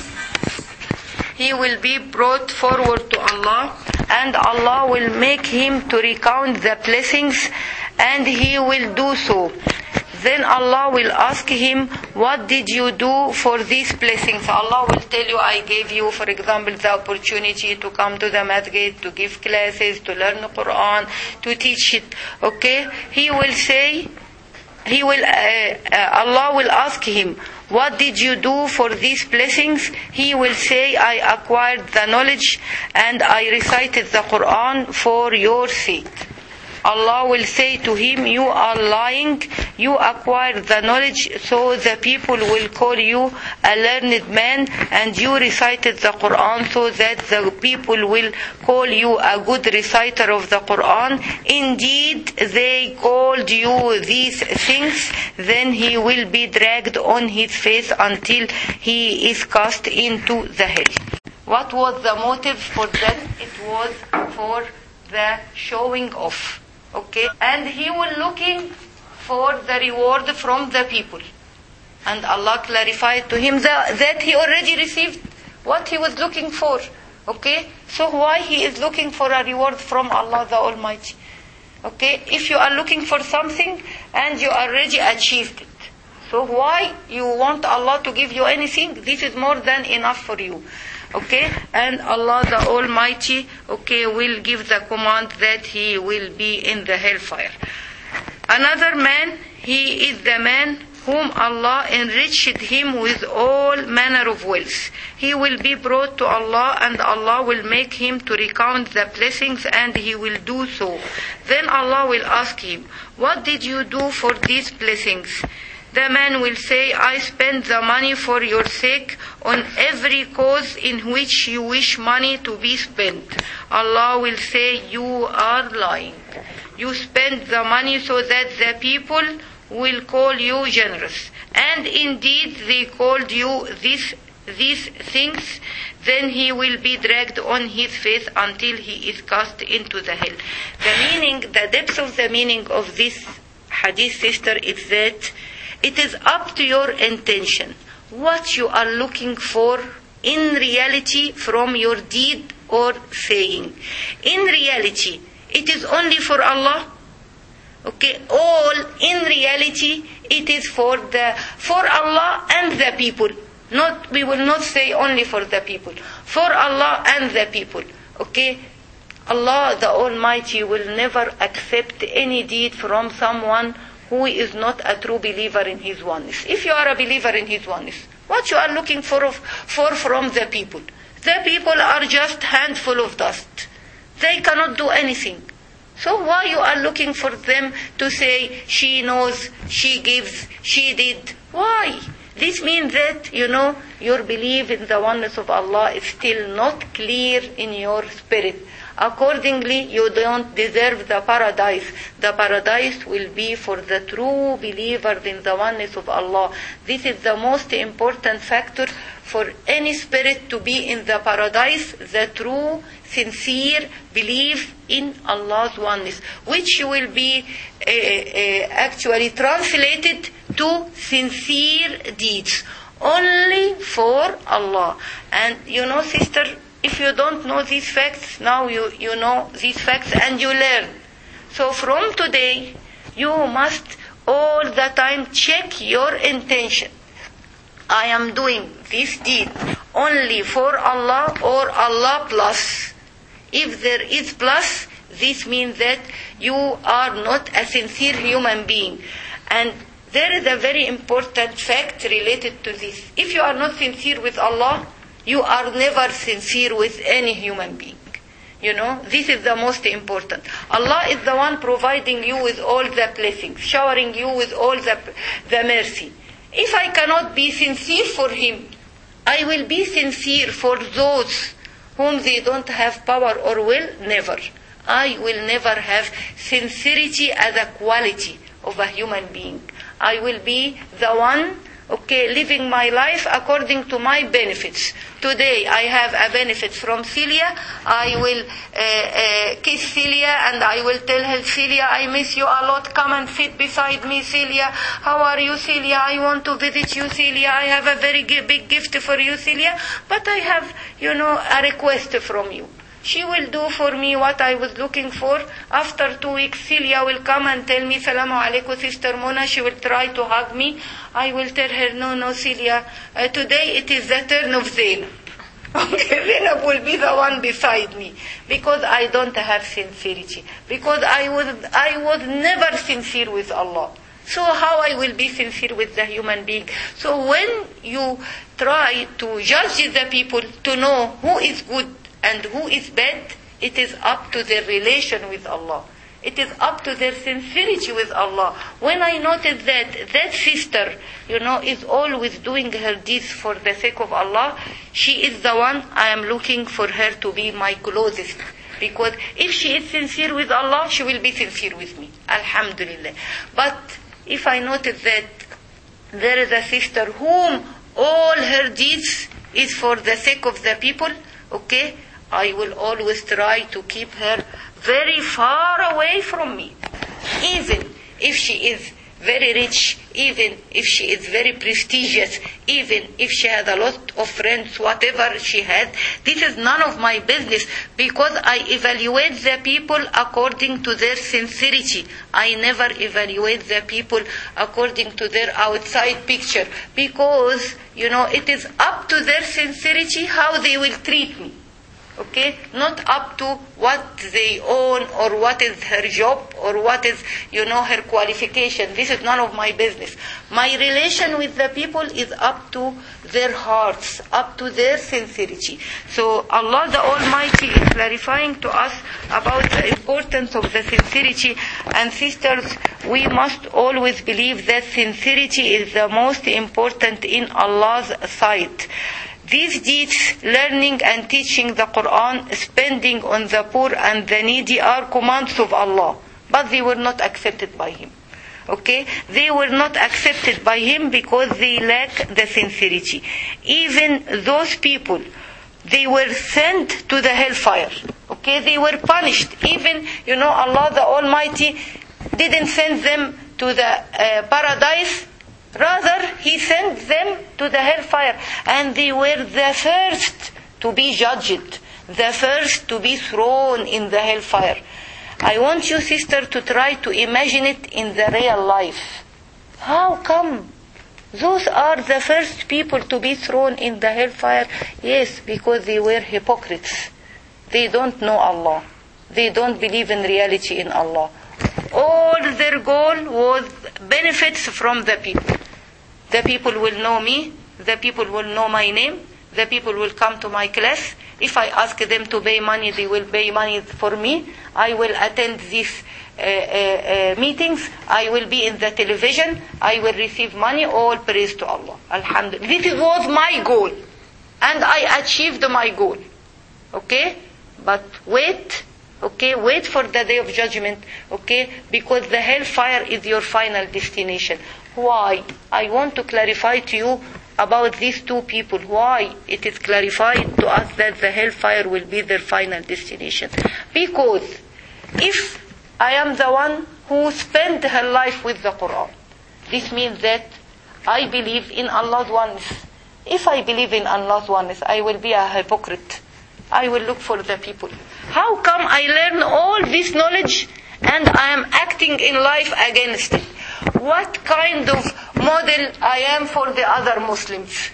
he will be brought forward to Allah, and Allah will make him to recount the blessings, and he will do so. Then Allah will ask him, what did you do for these blessings? Allah will tell you, I gave you, for example, the opportunity to come to the masjid, to give classes, to learn the Quran, to teach it. Okay? He will say, he will, uh, uh, Allah will ask him, what did you do for these blessings? He will say, I acquired the knowledge and I recited the Quran for your sake. Allah will say to him, you are lying. You acquired the knowledge, so the people will call you a learned man, and you recited the Quran so that the people will call you a good reciter of the Quran. Indeed, they called you these things. Then he will be dragged on his face until he is cast into the hell. What was the motive for that? It was for the showing off. Okay, and he was looking for the reward from the people, and Allah clarified to him that, that he already received what he was looking for. Okay, so why he is looking for a reward from Allah the Almighty? Okay, if you are looking for something and you already achieved it, so why you want Allah to give you anything? This is more than enough for you. Okay, and Allah the Almighty, okay, will give the command that he will be in the hellfire. Another man, he is the man whom Allah enriched him with all manner of wealth. He will be brought to Allah, and Allah will make him to recount the blessings, and he will do so. Then Allah will ask him, what did you do for these blessings? The man will say, I spent the money for your sake on every cause in which you wish money to be spent. Allah will say, you are lying. You spent the money so that the people will call you generous. And indeed they called you these, these things. Then he will be dragged on his face until he is cast into the hell. The meaning, the depth of the meaning of this hadith, sister, is that it is up to your intention, what you are looking for in reality from your deed or saying. In reality, it is only for Allah. Okay, all in reality, it is for the for Allah and the people. Not we will not say only for the people. For Allah and the people. Okay, Allah the Almighty will never accept any deed from someone who is not a true believer in His oneness. If you are a believer in His oneness, what you are looking for, of, for from the people? The people are just handful of dust. They cannot do anything. So why you are looking for them to say, she knows, she gives, she did? Why? This means that, you know, your belief in the oneness of Allah is still not clear in your spirit. Accordingly, you don't deserve the paradise. The paradise will be for the true believers in the oneness of Allah. This is the most important factor for any spirit to be in the paradise, the true, sincere belief in Allah's oneness, which will be uh, uh, actually translated to sincere deeds, only for Allah. And you know, sister, if you don't know these facts, now you, you know these facts and you learn. So from today, you must all the time check your intention. I am doing this deed only for Allah or Allah plus. If there is plus, this means that you are not a sincere human being. And there is a very important fact related to this. If you are not sincere with Allah, you are never sincere with any human being. You know, this is the most important. Allah is the one providing you with all the blessings, showering you with all the, the mercy. If I cannot be sincere for Him, I will be sincere for those whom they don't have power or will, never. I will never have sincerity as a quality of a human being. I will be the one, okay, living my life according to my benefits. Today I have a benefit from Celia. I will uh, uh, kiss Celia and I will tell her, Celia, I miss you a lot. Come and sit beside me, Celia. How are you, Celia? I want to visit you, Celia. I have a very big gift for you, Celia. But I have, you know, a request from you. She will do for me what I was looking for. After two weeks, Celia will come and tell me, Salamu alaikum, Sister Mona. She will try to hug me. I will tell her, no, no, Celia, uh, today it is the turn of Zainab. Okay, Zainab will be the one beside me. Because I don't have sincerity. Because I was, I was never sincere with Allah. So how I will be sincere with the human being? So when you try to judge the people to know who is good and who is bad, it is up to their relation with Allah. It is up to their sincerity with Allah. When I noted that that sister, you know, is always doing her deeds for the sake of Allah, she is the one I am looking for her to be my closest. Because if she is sincere with Allah, she will be sincere with me. Alhamdulillah. But if I noted that there is a sister whom all her deeds is for the sake of the people, okay, I will always try to keep her very far away from me. Even if she is very rich, even if she is very prestigious, even if she has a lot of friends, whatever she has, this is none of my business, because I evaluate the people according to their sincerity. I never evaluate the people according to their outside picture, because, you know, it is up to their sincerity how they will treat me. Okay, not up to what they own or what is her job or what is, you know, her qualification. This is none of my business. My relation with the people is up to their hearts, up to their sincerity. So Allah the Almighty is clarifying to us about the importance of the sincerity. And sisters, we must always believe that sincerity is the most important in Allah's sight. These deeds, learning and teaching the Quran, spending on the poor and the needy, are commands of Allah. But they were not accepted by Him. Okay? They were not accepted by Him because they lack the sincerity. Even those people, they were sent to the hellfire. Okay? They were punished. Even, you know, Allah the Almighty didn't send them to the uh, paradise. Rather, He sent them to the hellfire. And they were the first to be judged. The first to be thrown in the hellfire. I want you, sister, to try to imagine it in the real life. How come? Those are the first people to be thrown in the hellfire. Yes, because they were hypocrites. They don't know Allah. They don't believe in reality in Allah. All their goal was benefits from the people. The people will know me. The people will know my name. The people will come to my class. If I ask them to pay money, they will pay money for me. I will attend these uh, uh, uh, meetings. I will be in the television. I will receive money. All praise to Allah. Alhamdulillah. This was my goal. And I achieved my goal. Okay? But wait. Okay? Wait for the day of judgment. Okay? Because the hellfire is your final destination. Why? I want to clarify to you about these two people. Why it is clarified to us that the hellfire will be their final destination. Because if I am the one who spent her life with the Quran, this means that I believe in Allah's oneness. If I believe in Allah's oneness, I will be a hypocrite. I will look for the people. How come I learn all this knowledge and I am acting in life against it? What kind of model I am for the other Muslims?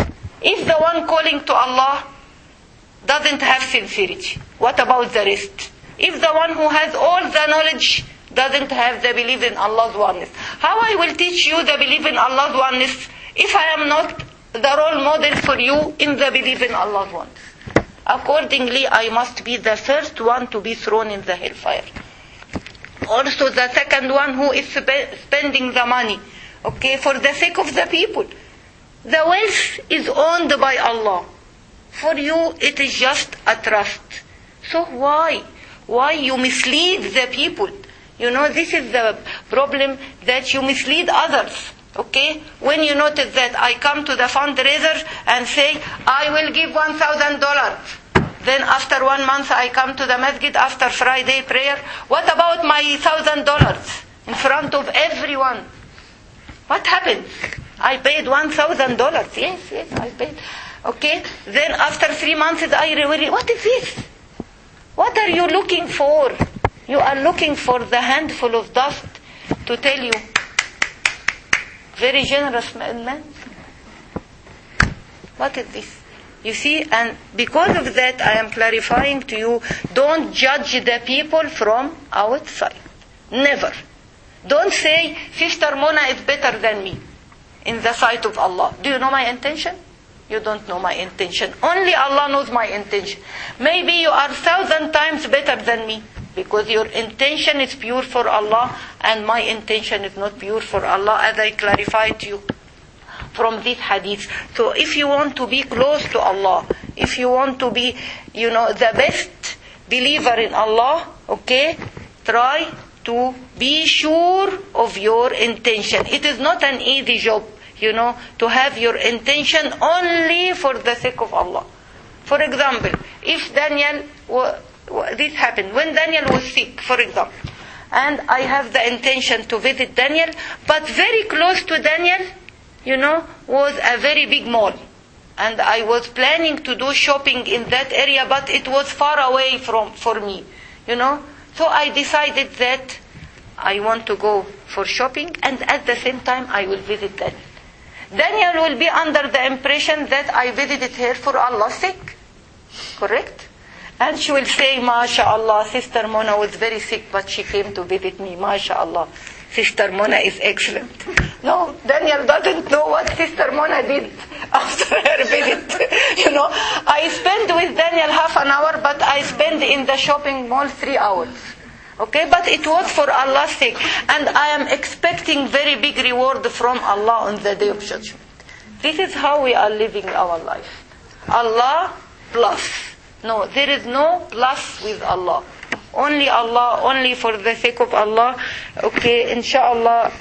If the one calling to Allah doesn't have sincerity, what about the rest? if the one who has all the knowledge doesn't have the belief in Allah's oneness? How I will teach you the belief in Allah's oneness if I am not the role model for you in the belief in Allah's oneness? Accordingly, I must be the first one to be thrown in the hellfire. Also the second one who is sp- spending the money, okay, for the sake of the people. The wealth is owned by Allah. For you, it is just a trust. So why? Why you mislead the people? You know, this is the problem, that you mislead others. Okay? When you notice that I come to the fundraiser and say, I will give one thousand dollars. Then after one month I come to the masjid after Friday prayer. What about my one thousand dollars in front of everyone? What happened? I paid one thousand dollars. Yes, yes, I paid. Okay? Then after three months I really, what is this? What are you looking for? You are looking for the handful of dust to tell you, very generous man. What is this? You see, and because of that I am clarifying to you, don't judge the people from outside. Never. Don't say, Sister Mona is better than me in the sight of Allah. Do you know my intention? You don't know my intention. Only Allah knows my intention. Maybe you are thousand times better than me, because your intention is pure for Allah and my intention is not pure for Allah, as I clarified to you from this hadith. So if you want to be close to Allah, if you want to be, you know, the best believer in Allah, okay, try to be sure of your intention. It is not an easy job, you know, to have your intention only for the sake of Allah. For example, if Daniel, this happened, when Daniel was sick, for example, and I have the intention to visit Daniel, but very close to Daniel, you know, was a very big mall. And I was planning to do shopping in that area, but it was far away from for me, you know. So I decided that I want to go for shopping, and at the same time I will visit Daniel. Daniel will be under the impression that I visited her for Allah's sake. Correct? And she will say, MashaAllah, Sister Mona was very sick, but she came to visit me. MashaAllah, Sister Mona is excellent. No, Daniel doesn't know what Sister Mona did after her visit. You know, I spent with Daniel half an hour, but I spent in the shopping mall three hours. Okay, but it was for Allah's sake. And I am expecting very big reward from Allah on the day of judgment. This is how we are living our life. Allah plus. No, there is no plus with Allah. Only Allah, only for the sake of Allah. Okay, inshallah.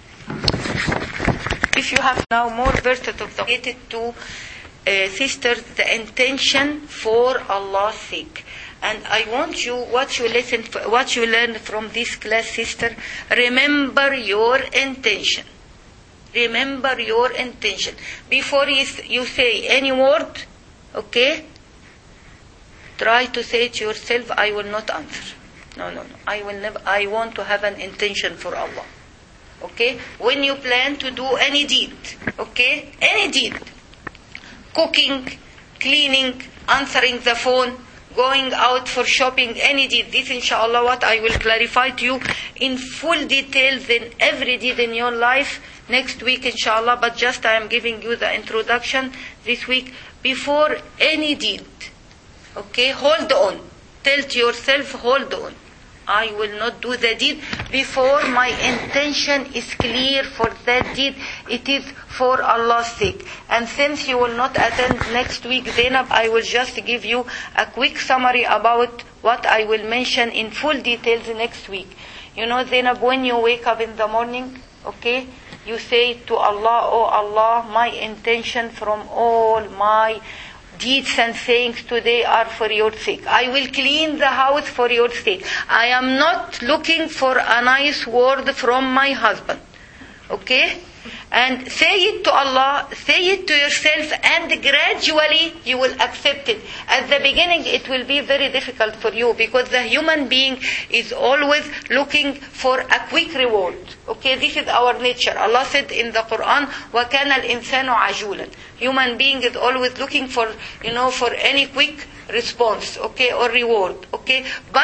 If you have now more verses of the related to uh, sisters, the intention for Allah's sake. And I want you, what you listen, what you learn from this class, sister, remember your intention. Remember your intention. Before you, you say any word, okay, try to say to yourself, I will not answer. No, no, no. I will never, I want to have an intention for Allah. Okay? When you plan to do any deed, okay? Any deed. Cooking, cleaning, answering the phone, going out for shopping, any deed. This, inshallah, what I will clarify to you in full details in every deed in your life next week, inshallah. But just I am giving you the introduction this week. Before any deed, okay, hold on. Tell to yourself, hold on. I will not do the deed before my intention is clear for that deed. It is for Allah's sake. And since you will not attend next week, Zainab, I will just give you a quick summary about what I will mention in full details next week. You know, Zainab, when you wake up in the morning, okay, you say to Allah, oh Allah, my intention from all my deeds and sayings today are for your sake. I will clean the house for your sake. I am not looking for a nice word from my husband. Okay? And say it to Allah, say it to yourself, and gradually you will accept it. At the beginning it will be very difficult for you, because the human being is always looking for a quick reward. Okay, this is our nature. Allah said in the Quran, وَكَانَ الْإِنسَانُ عَجُولًا. Human being is always looking for, you know, for any quick response, okay, or reward, okay. But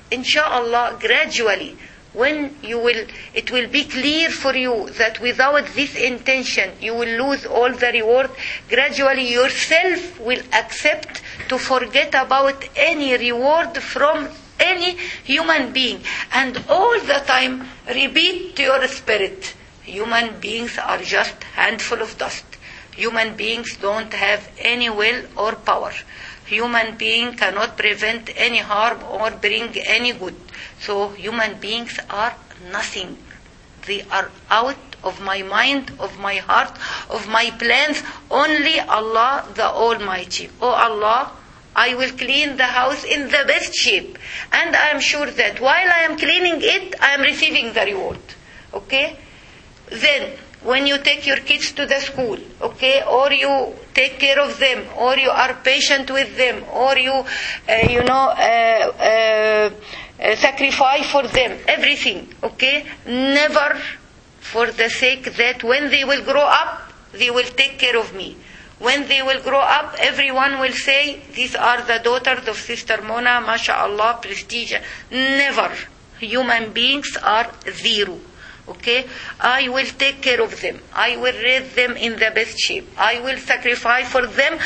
inshallah, gradually, when you will, it will be clear for you that without this intention, you will lose all the reward. Gradually, yourself will accept to forget about any reward from any human being. And all the time, repeat to your spirit, human beings are just handful of dust. Human beings don't have any will or power. Human being cannot prevent any harm or bring any good. So human beings are nothing. They are out of my mind, of my heart, of my plans. Only Allah the Almighty. Oh Allah, I will clean the house in the best shape. And I am sure that while I am cleaning it, I am receiving the reward. Okay? Then, when you take your kids to the school, okay, or you take care of them, or you are patient with them, or you, uh, you know, uh, uh, uh, sacrifice for them, everything, okay, never for the sake that when they will grow up, they will take care of me. When they will grow up, everyone will say, these are the daughters of Sister Mona, mashallah, prestige. Never. Human beings are zero. Okay, I will take care of them. I will raise them in the best shape. I will sacrifice for them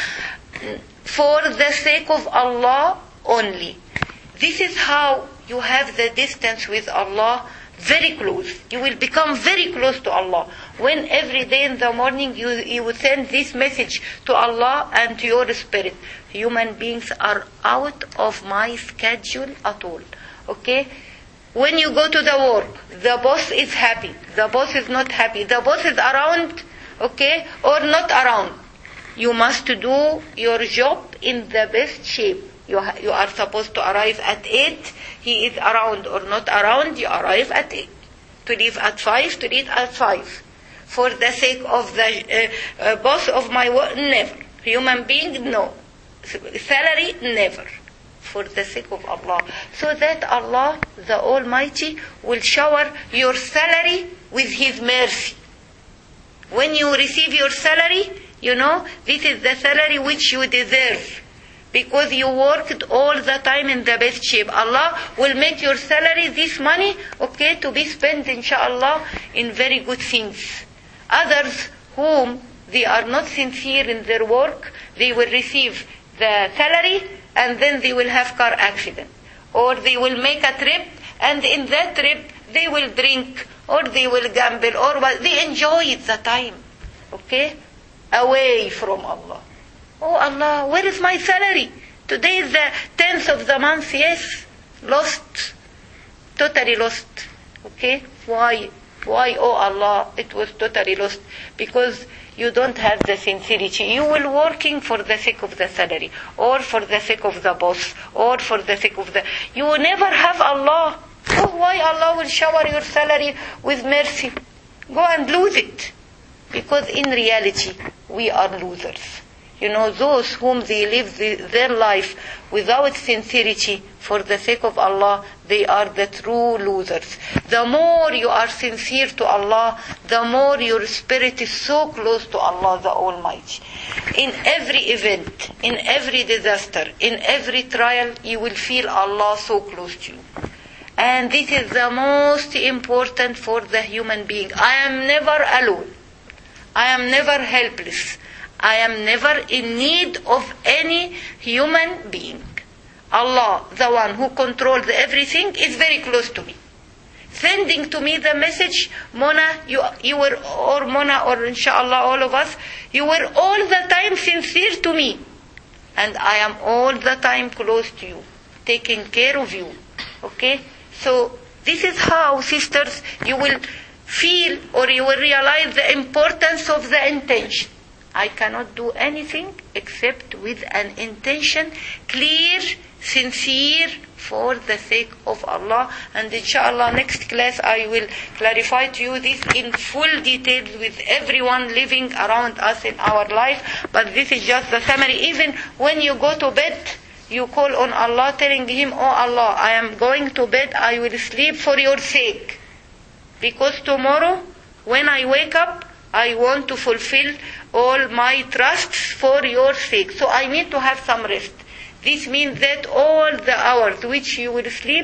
for the sake of Allah only. This is how you have the distance with Allah very close. You will become very close to Allah. When every day in the morning you, you will send this message to Allah and to your spirit. Human beings are out of my schedule at all. Okay? When you go to the work, the boss is happy, the boss is not happy, the boss is around, okay, or not around. You must do your job in the best shape. You, ha- you are supposed to arrive at eight, he is around or not around, you arrive at eight. To leave at five, to leave at five. For the sake of the uh, uh, boss of my work, never. Human being, no. Salary, never. For the sake of Allah. So that Allah, the Almighty, will shower your salary with His mercy. When you receive your salary, you know, this is the salary which you deserve. Because you worked all the time in the best shape. Allah will make your salary, this money, okay, to be spent, inshallah, in very good things. Others whom they are not sincere in their work, they will receive the salary, and then they will have car accident. Or they will make a trip, and in that trip they will drink, or they will gamble, or they enjoy the time. Okay? Away from Allah. Oh Allah, where is my salary? Today is the tenth of the month, yes. Lost. Totally lost. Okay? Why? Why, oh Allah, it was totally lost? Because you don't have the sincerity. You will working for the sake of the salary, or for the sake of the boss, or for the sake of the... You will never have Allah. Oh, why Allah will shower your salary with mercy? Go and lose it. Because in reality, we are losers. You know, those whom they live the, their life without sincerity for the sake of Allah, they are the true losers. The more you are sincere to Allah, the more your spirit is so close to Allah the Almighty. In every event, in every disaster, in every trial, you will feel Allah so close to you. And this is the most important for the human being. I am never alone. I am never helpless. I am never in need of any human being. Allah, the one who controls everything, is very close to me. Sending to me the message, Mona, you, you were, or Mona, or inshallah all of us, you were all the time sincere to me. And I am all the time close to you, taking care of you. Okay? So, this is how, sisters, you will feel or you will realize the importance of the intention. I cannot do anything except with an intention, clear, sincere, for the sake of Allah. And inshallah, next class I will clarify to you this in full detail with everyone living around us in our life. But this is just the summary. Even when you go to bed, you call on Allah, telling Him, oh Allah, I am going to bed, I will sleep for your sake. Because tomorrow, when I wake up, I want to fulfill all my trusts for your sake. So I need to have some rest. This means that all the hours which you will sleep,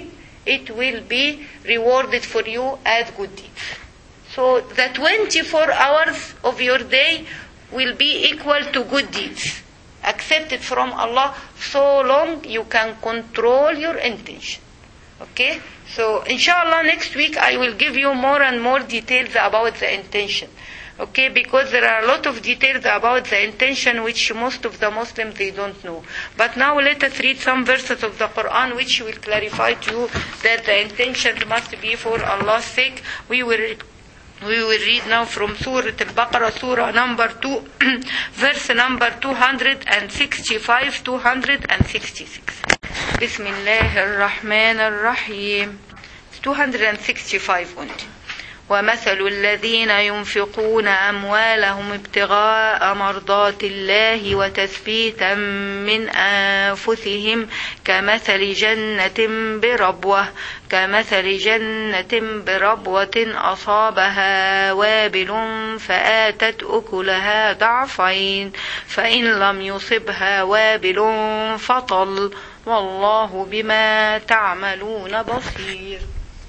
it will be rewarded for you as good deeds. So the twenty-four hours of your day will be equal to good deeds, accepted from Allah, so long you can control your intention. Okay? So inshallah next week I will give you more and more details about the intention. Okay, because there are a lot of details about the intention which most of the Muslims they don't know. But now let us read some verses of the Quran which will clarify to you that the intention must be for Allah's sake. We will we will read now from Surah Al-Baqarah, Surah number two, verse number two hundred sixty-five, two hundred sixty-six. Bismillahir Rahmanir Rahim. two hundred sixty-five only. ومثل الذين ينفقون أموالهم ابتغاء مرضات الله وتثبيتا من أنفسهم كمثل جنة بربوة كمثل جنة بربوة أصابها وابل فآتت أكلها ضعفين فإن لم يصبها وابل فطل والله بما تعملون بصير.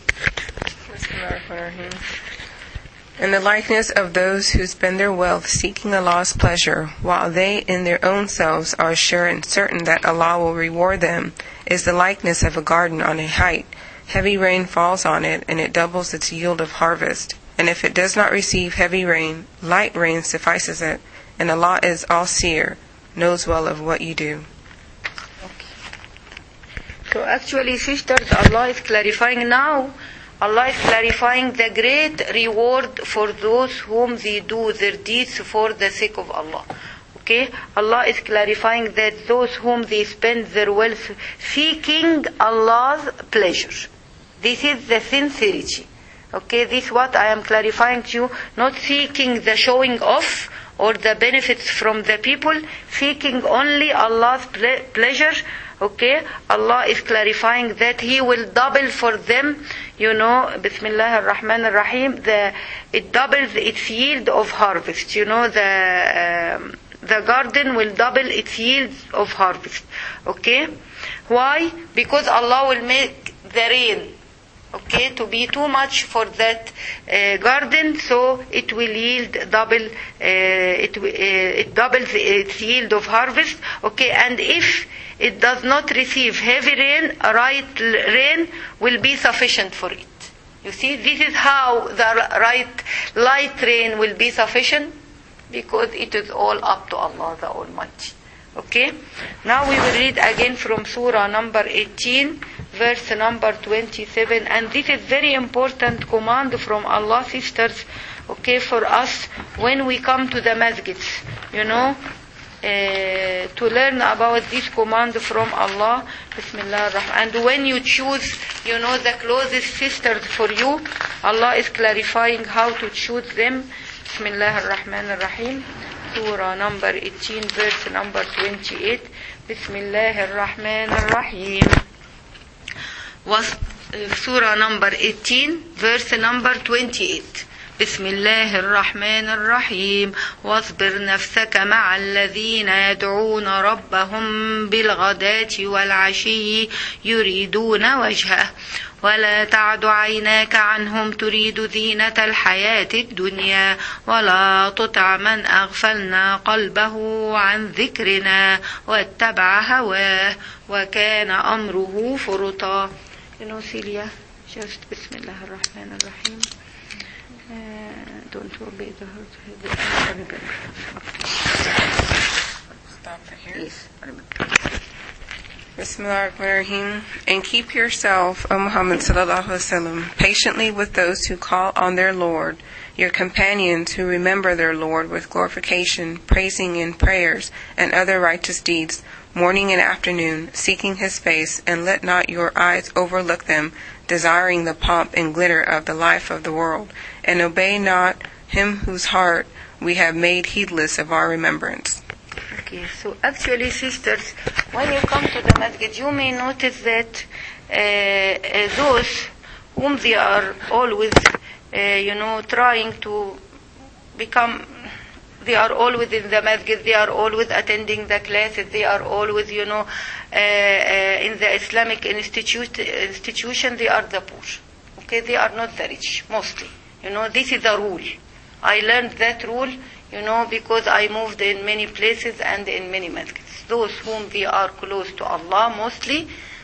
In the likeness of those who spend their wealth seeking Allah's pleasure, while they in their own selves are sure and certain that Allah will reward them, is the likeness of a garden on a height. Heavy rain falls on it, and it doubles its yield of harvest. And if it does not receive heavy rain, light rain suffices it. And Allah is all-seer, knows well of what you do. Okay. So actually, sisters, Allah is clarifying now. Allah is clarifying the great reward for those whom they do their deeds for the sake of Allah. Okay? Allah is clarifying that those whom they spend their wealth seeking Allah's pleasure. This is the sincerity. Okay? This is what I am clarifying to you. Not seeking the showing off or the benefits from the people, seeking only Allah's ple- pleasure. Okay, Allah is clarifying that He will double for them, you know, Bismillah ar-Rahman ar-Rahim, the, it doubles its yield of harvest. You know, the, um, the garden will double its yield of harvest. Okay? Why? Because Allah will make the rain, okay, to be too much for that uh, garden, so it will yield double, uh, it, uh, it doubles its yield of harvest. Okay, and if it does not receive heavy rain, right rain will be sufficient for it. You see, this is how the right light rain will be sufficient, because it is all up to Allah the Almighty. Okay? Now we will read again from Surah number eighteen, verse number twenty-seven, and this is very important command from Allah, sisters, okay, for us when we come to the masjids, you know, Uh, to learn about this command from Allah. Bismillah ar-Rahman. And when you choose, you know, the closest sisters for you, Allah is clarifying how to choose them. Bismillah ar-Rahman ar-Rahim. Surah number eighteen, verse number twenty-eight. Bismillah ar-Rahman ar-Rahim. Was uh, Surah number eighteen, verse number twenty-eight. بسم الله الرحمن الرحيم واصبر نفسك مع الذين يدعون ربهم بالغداة والعشي يريدون وجهه ولا تعد عيناك عنهم تريد زينة الحياة الدنيا ولا تطع من أغفلنا قلبه عن ذكرنا واتبع هواه وكان أمره فرطا. You know, Celia, just بسم الله الرحمن الرحيم. Uh, don't obey the heart. Stop for here. Yes. Bismillahirrahmanirrahim. And keep yourself, O Muhammad sallallahu alaihi wasallam, patiently with those who call on their Lord, your companions who remember their Lord with glorification, praising in prayers and other righteous deeds, morning and afternoon, seeking His face, and let not your eyes overlook them, desiring the pomp and glitter of the life of the world, and obey not him whose heart we have made heedless of our remembrance. Okay, so actually, sisters, when you come to the masjid, you may notice that uh, uh, those whom they are always, uh, you know, trying to become, They are always in the masjid. They are always attending the classes. They are always, you know, uh, uh, in the Islamic institute, institution. They are the poor. Okay, they are not the rich, mostly. You know, this is the rule. I learned that rule, you know, because I moved in many places and in many masjids. Those whom they are close to Allah, mostly,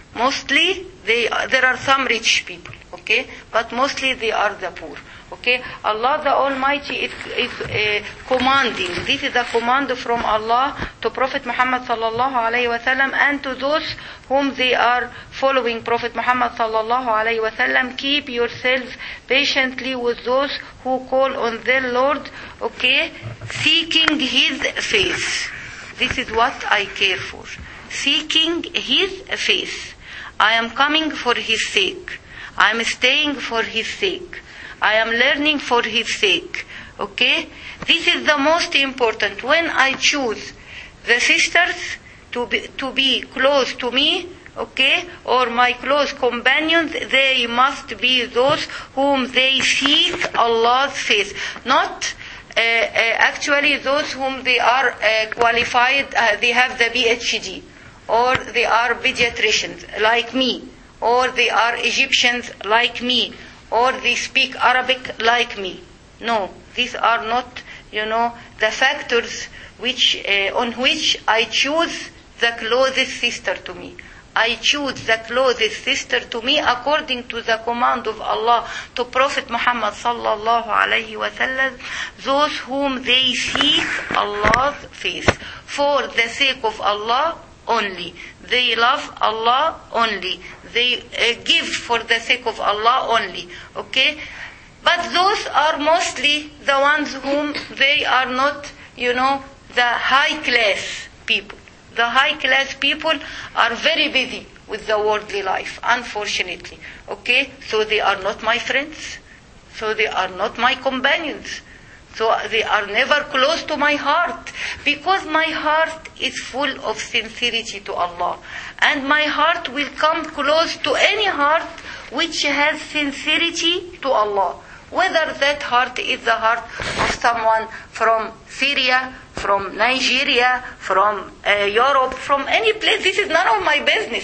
mostly they there are some rich people, okay, but mostly they are the poor. Okay, Allah the Almighty is, is uh, commanding. This is a command from Allah to Prophet Muhammad sallallahu alaihi wasallam and to those whom they are following Prophet Muhammad sallallahu alaihi wasallam. Keep yourselves patiently with those who call on their Lord, okay, seeking His face. This is what I care for. Seeking His face. I am coming for His sake. I am staying for His sake. I am learning for His sake. Okay? This is the most important. When I choose the sisters to be, to be close to me, okay, or my close companions, they must be those whom they seek Allah's face. Not uh, uh, actually those whom they are uh, qualified, uh, they have the B H D, or they are pediatricians like me, or they are Egyptians like me, or they speak Arabic like me. No, these are not, you know, the factors which uh, on which I choose the closest sister to me. I choose the closest sister to me according to the command of Allah to Prophet Muhammad sallallahu alaihi wasallam, those whom they seek Allah's face for the sake of Allah only. They love Allah only. They uh, give for the sake of Allah only. Okay? But those are mostly the ones whom they are not, you know, the high class people. The high class people are very busy with the worldly life, unfortunately. Okay? So they are not my friends. So they are not my companions. So they are never close to my heart, because my heart is full of sincerity to Allah. And my heart will come close to any heart which has sincerity to Allah. Whether that heart is the heart of someone from Syria, from Nigeria, from uh, Europe, from any place, this is none of my business.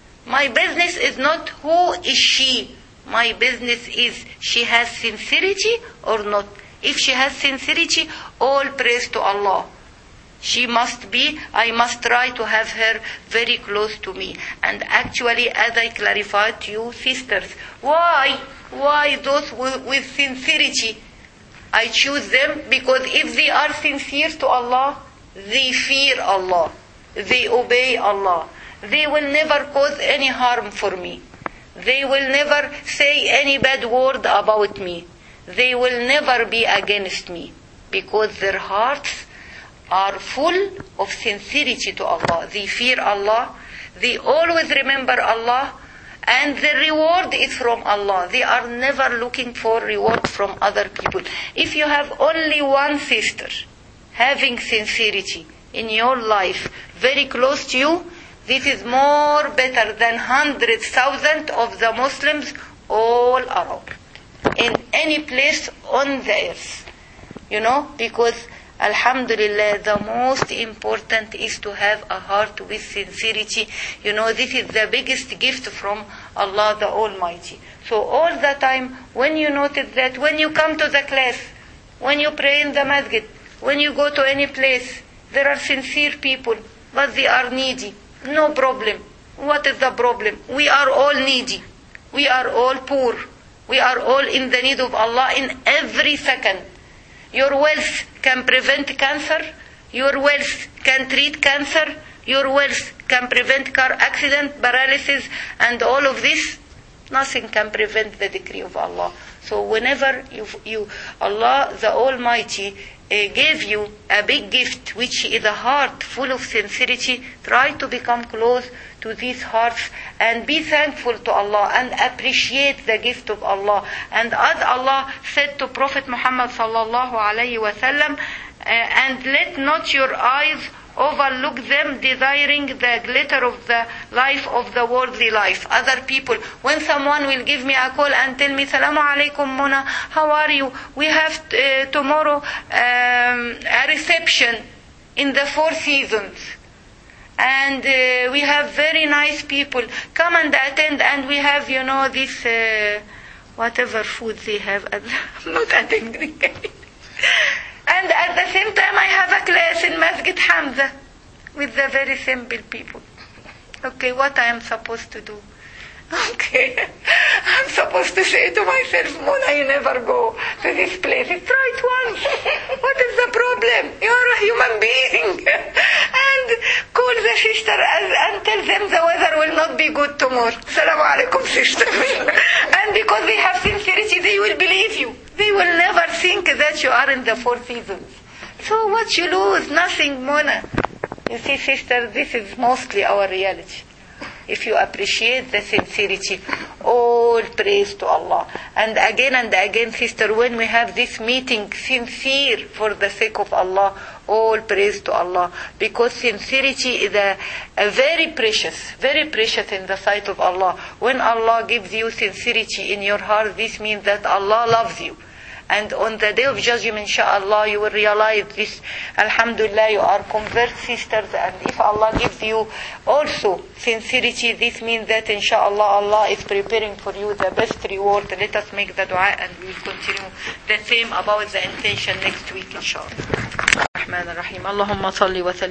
My business is not who is she. My business is she has sincerity or not. If she has sincerity, all praise to Allah. She must be, I must try to have her very close to me. And actually, as I clarified to you, sisters, why? Why those with, with sincerity? I choose them because if they are sincere to Allah, they fear Allah. They obey Allah. They will never cause any harm for me. They will never say any bad word about me. They will never be against me, because their hearts are full of sincerity to Allah. They fear Allah. They always remember Allah. And the reward is from Allah. They are never looking for reward from other people. If you have only one sister having sincerity in your life very close to you, this is more better than hundred thousand of the Muslims all around. In any place on the earth. You know, because Alhamdulillah, the most important is to have a heart with sincerity. You know, this is the biggest gift from Allah the Almighty. So all the time, when you notice that, when you come to the class, when you pray in the masjid, when you go to any place, there are sincere people, but they are needy. No problem. What is the problem? We are all needy. We are all poor. We are all in the need of Allah in every second. Your wealth can prevent cancer. Your wealth can treat cancer. Your wealth can prevent car accident, paralysis, and all of this. Nothing can prevent the decree of Allah. So whenever you, you Allah the Almighty uh, gave you a big gift, which is a heart full of sincerity, try to become close to these hearts and be thankful to Allah and appreciate the gift of Allah. And as Allah said to Prophet Muhammad sallallahu alaihi wasallam, uh, and let not your eyes overlook them, desiring the glitter of the life of the worldly life. Other people, when someone will give me a call and tell me, Salamu alaikum Mona, how are you? We have uh, tomorrow um, a reception in the Four Seasons. And uh, we have very nice people. Come and attend, and we have, you know, this, uh, whatever food they have. I'm not attending. And at the same time, I have a class in Masjid Hamza with the very simple people. Okay, what I am supposed to do? Okay, I'm supposed to say to myself, Mona, you never go to this place. Try it once. What is the problem? You are a human being. And call the sister and, and tell them the weather will not be good tomorrow. Assalamu alaikum, sister. And because they have sincerity, they will believe you. They will never think that you are in the Four Seasons. So what you lose? Nothing, Mona. You see, sister, this is mostly our reality. If you appreciate the sincerity, all praise to Allah. And again and again, sister, when we have this meeting sincere for the sake of Allah, all praise to Allah. Because sincerity is a, a very precious, very precious in the sight of Allah. When Allah gives you sincerity in your heart, this means that Allah loves you. And on the day of judgment, inshallah, you will realize this. Alhamdulillah, you are convert sisters. And if Allah gives you also sincerity, this means that inshallah, Allah is preparing for you the best reward. Let us make the dua and we will continue the same about the intention next week, inshallah. Rahman Rahim. Allahumma salli wa sallim.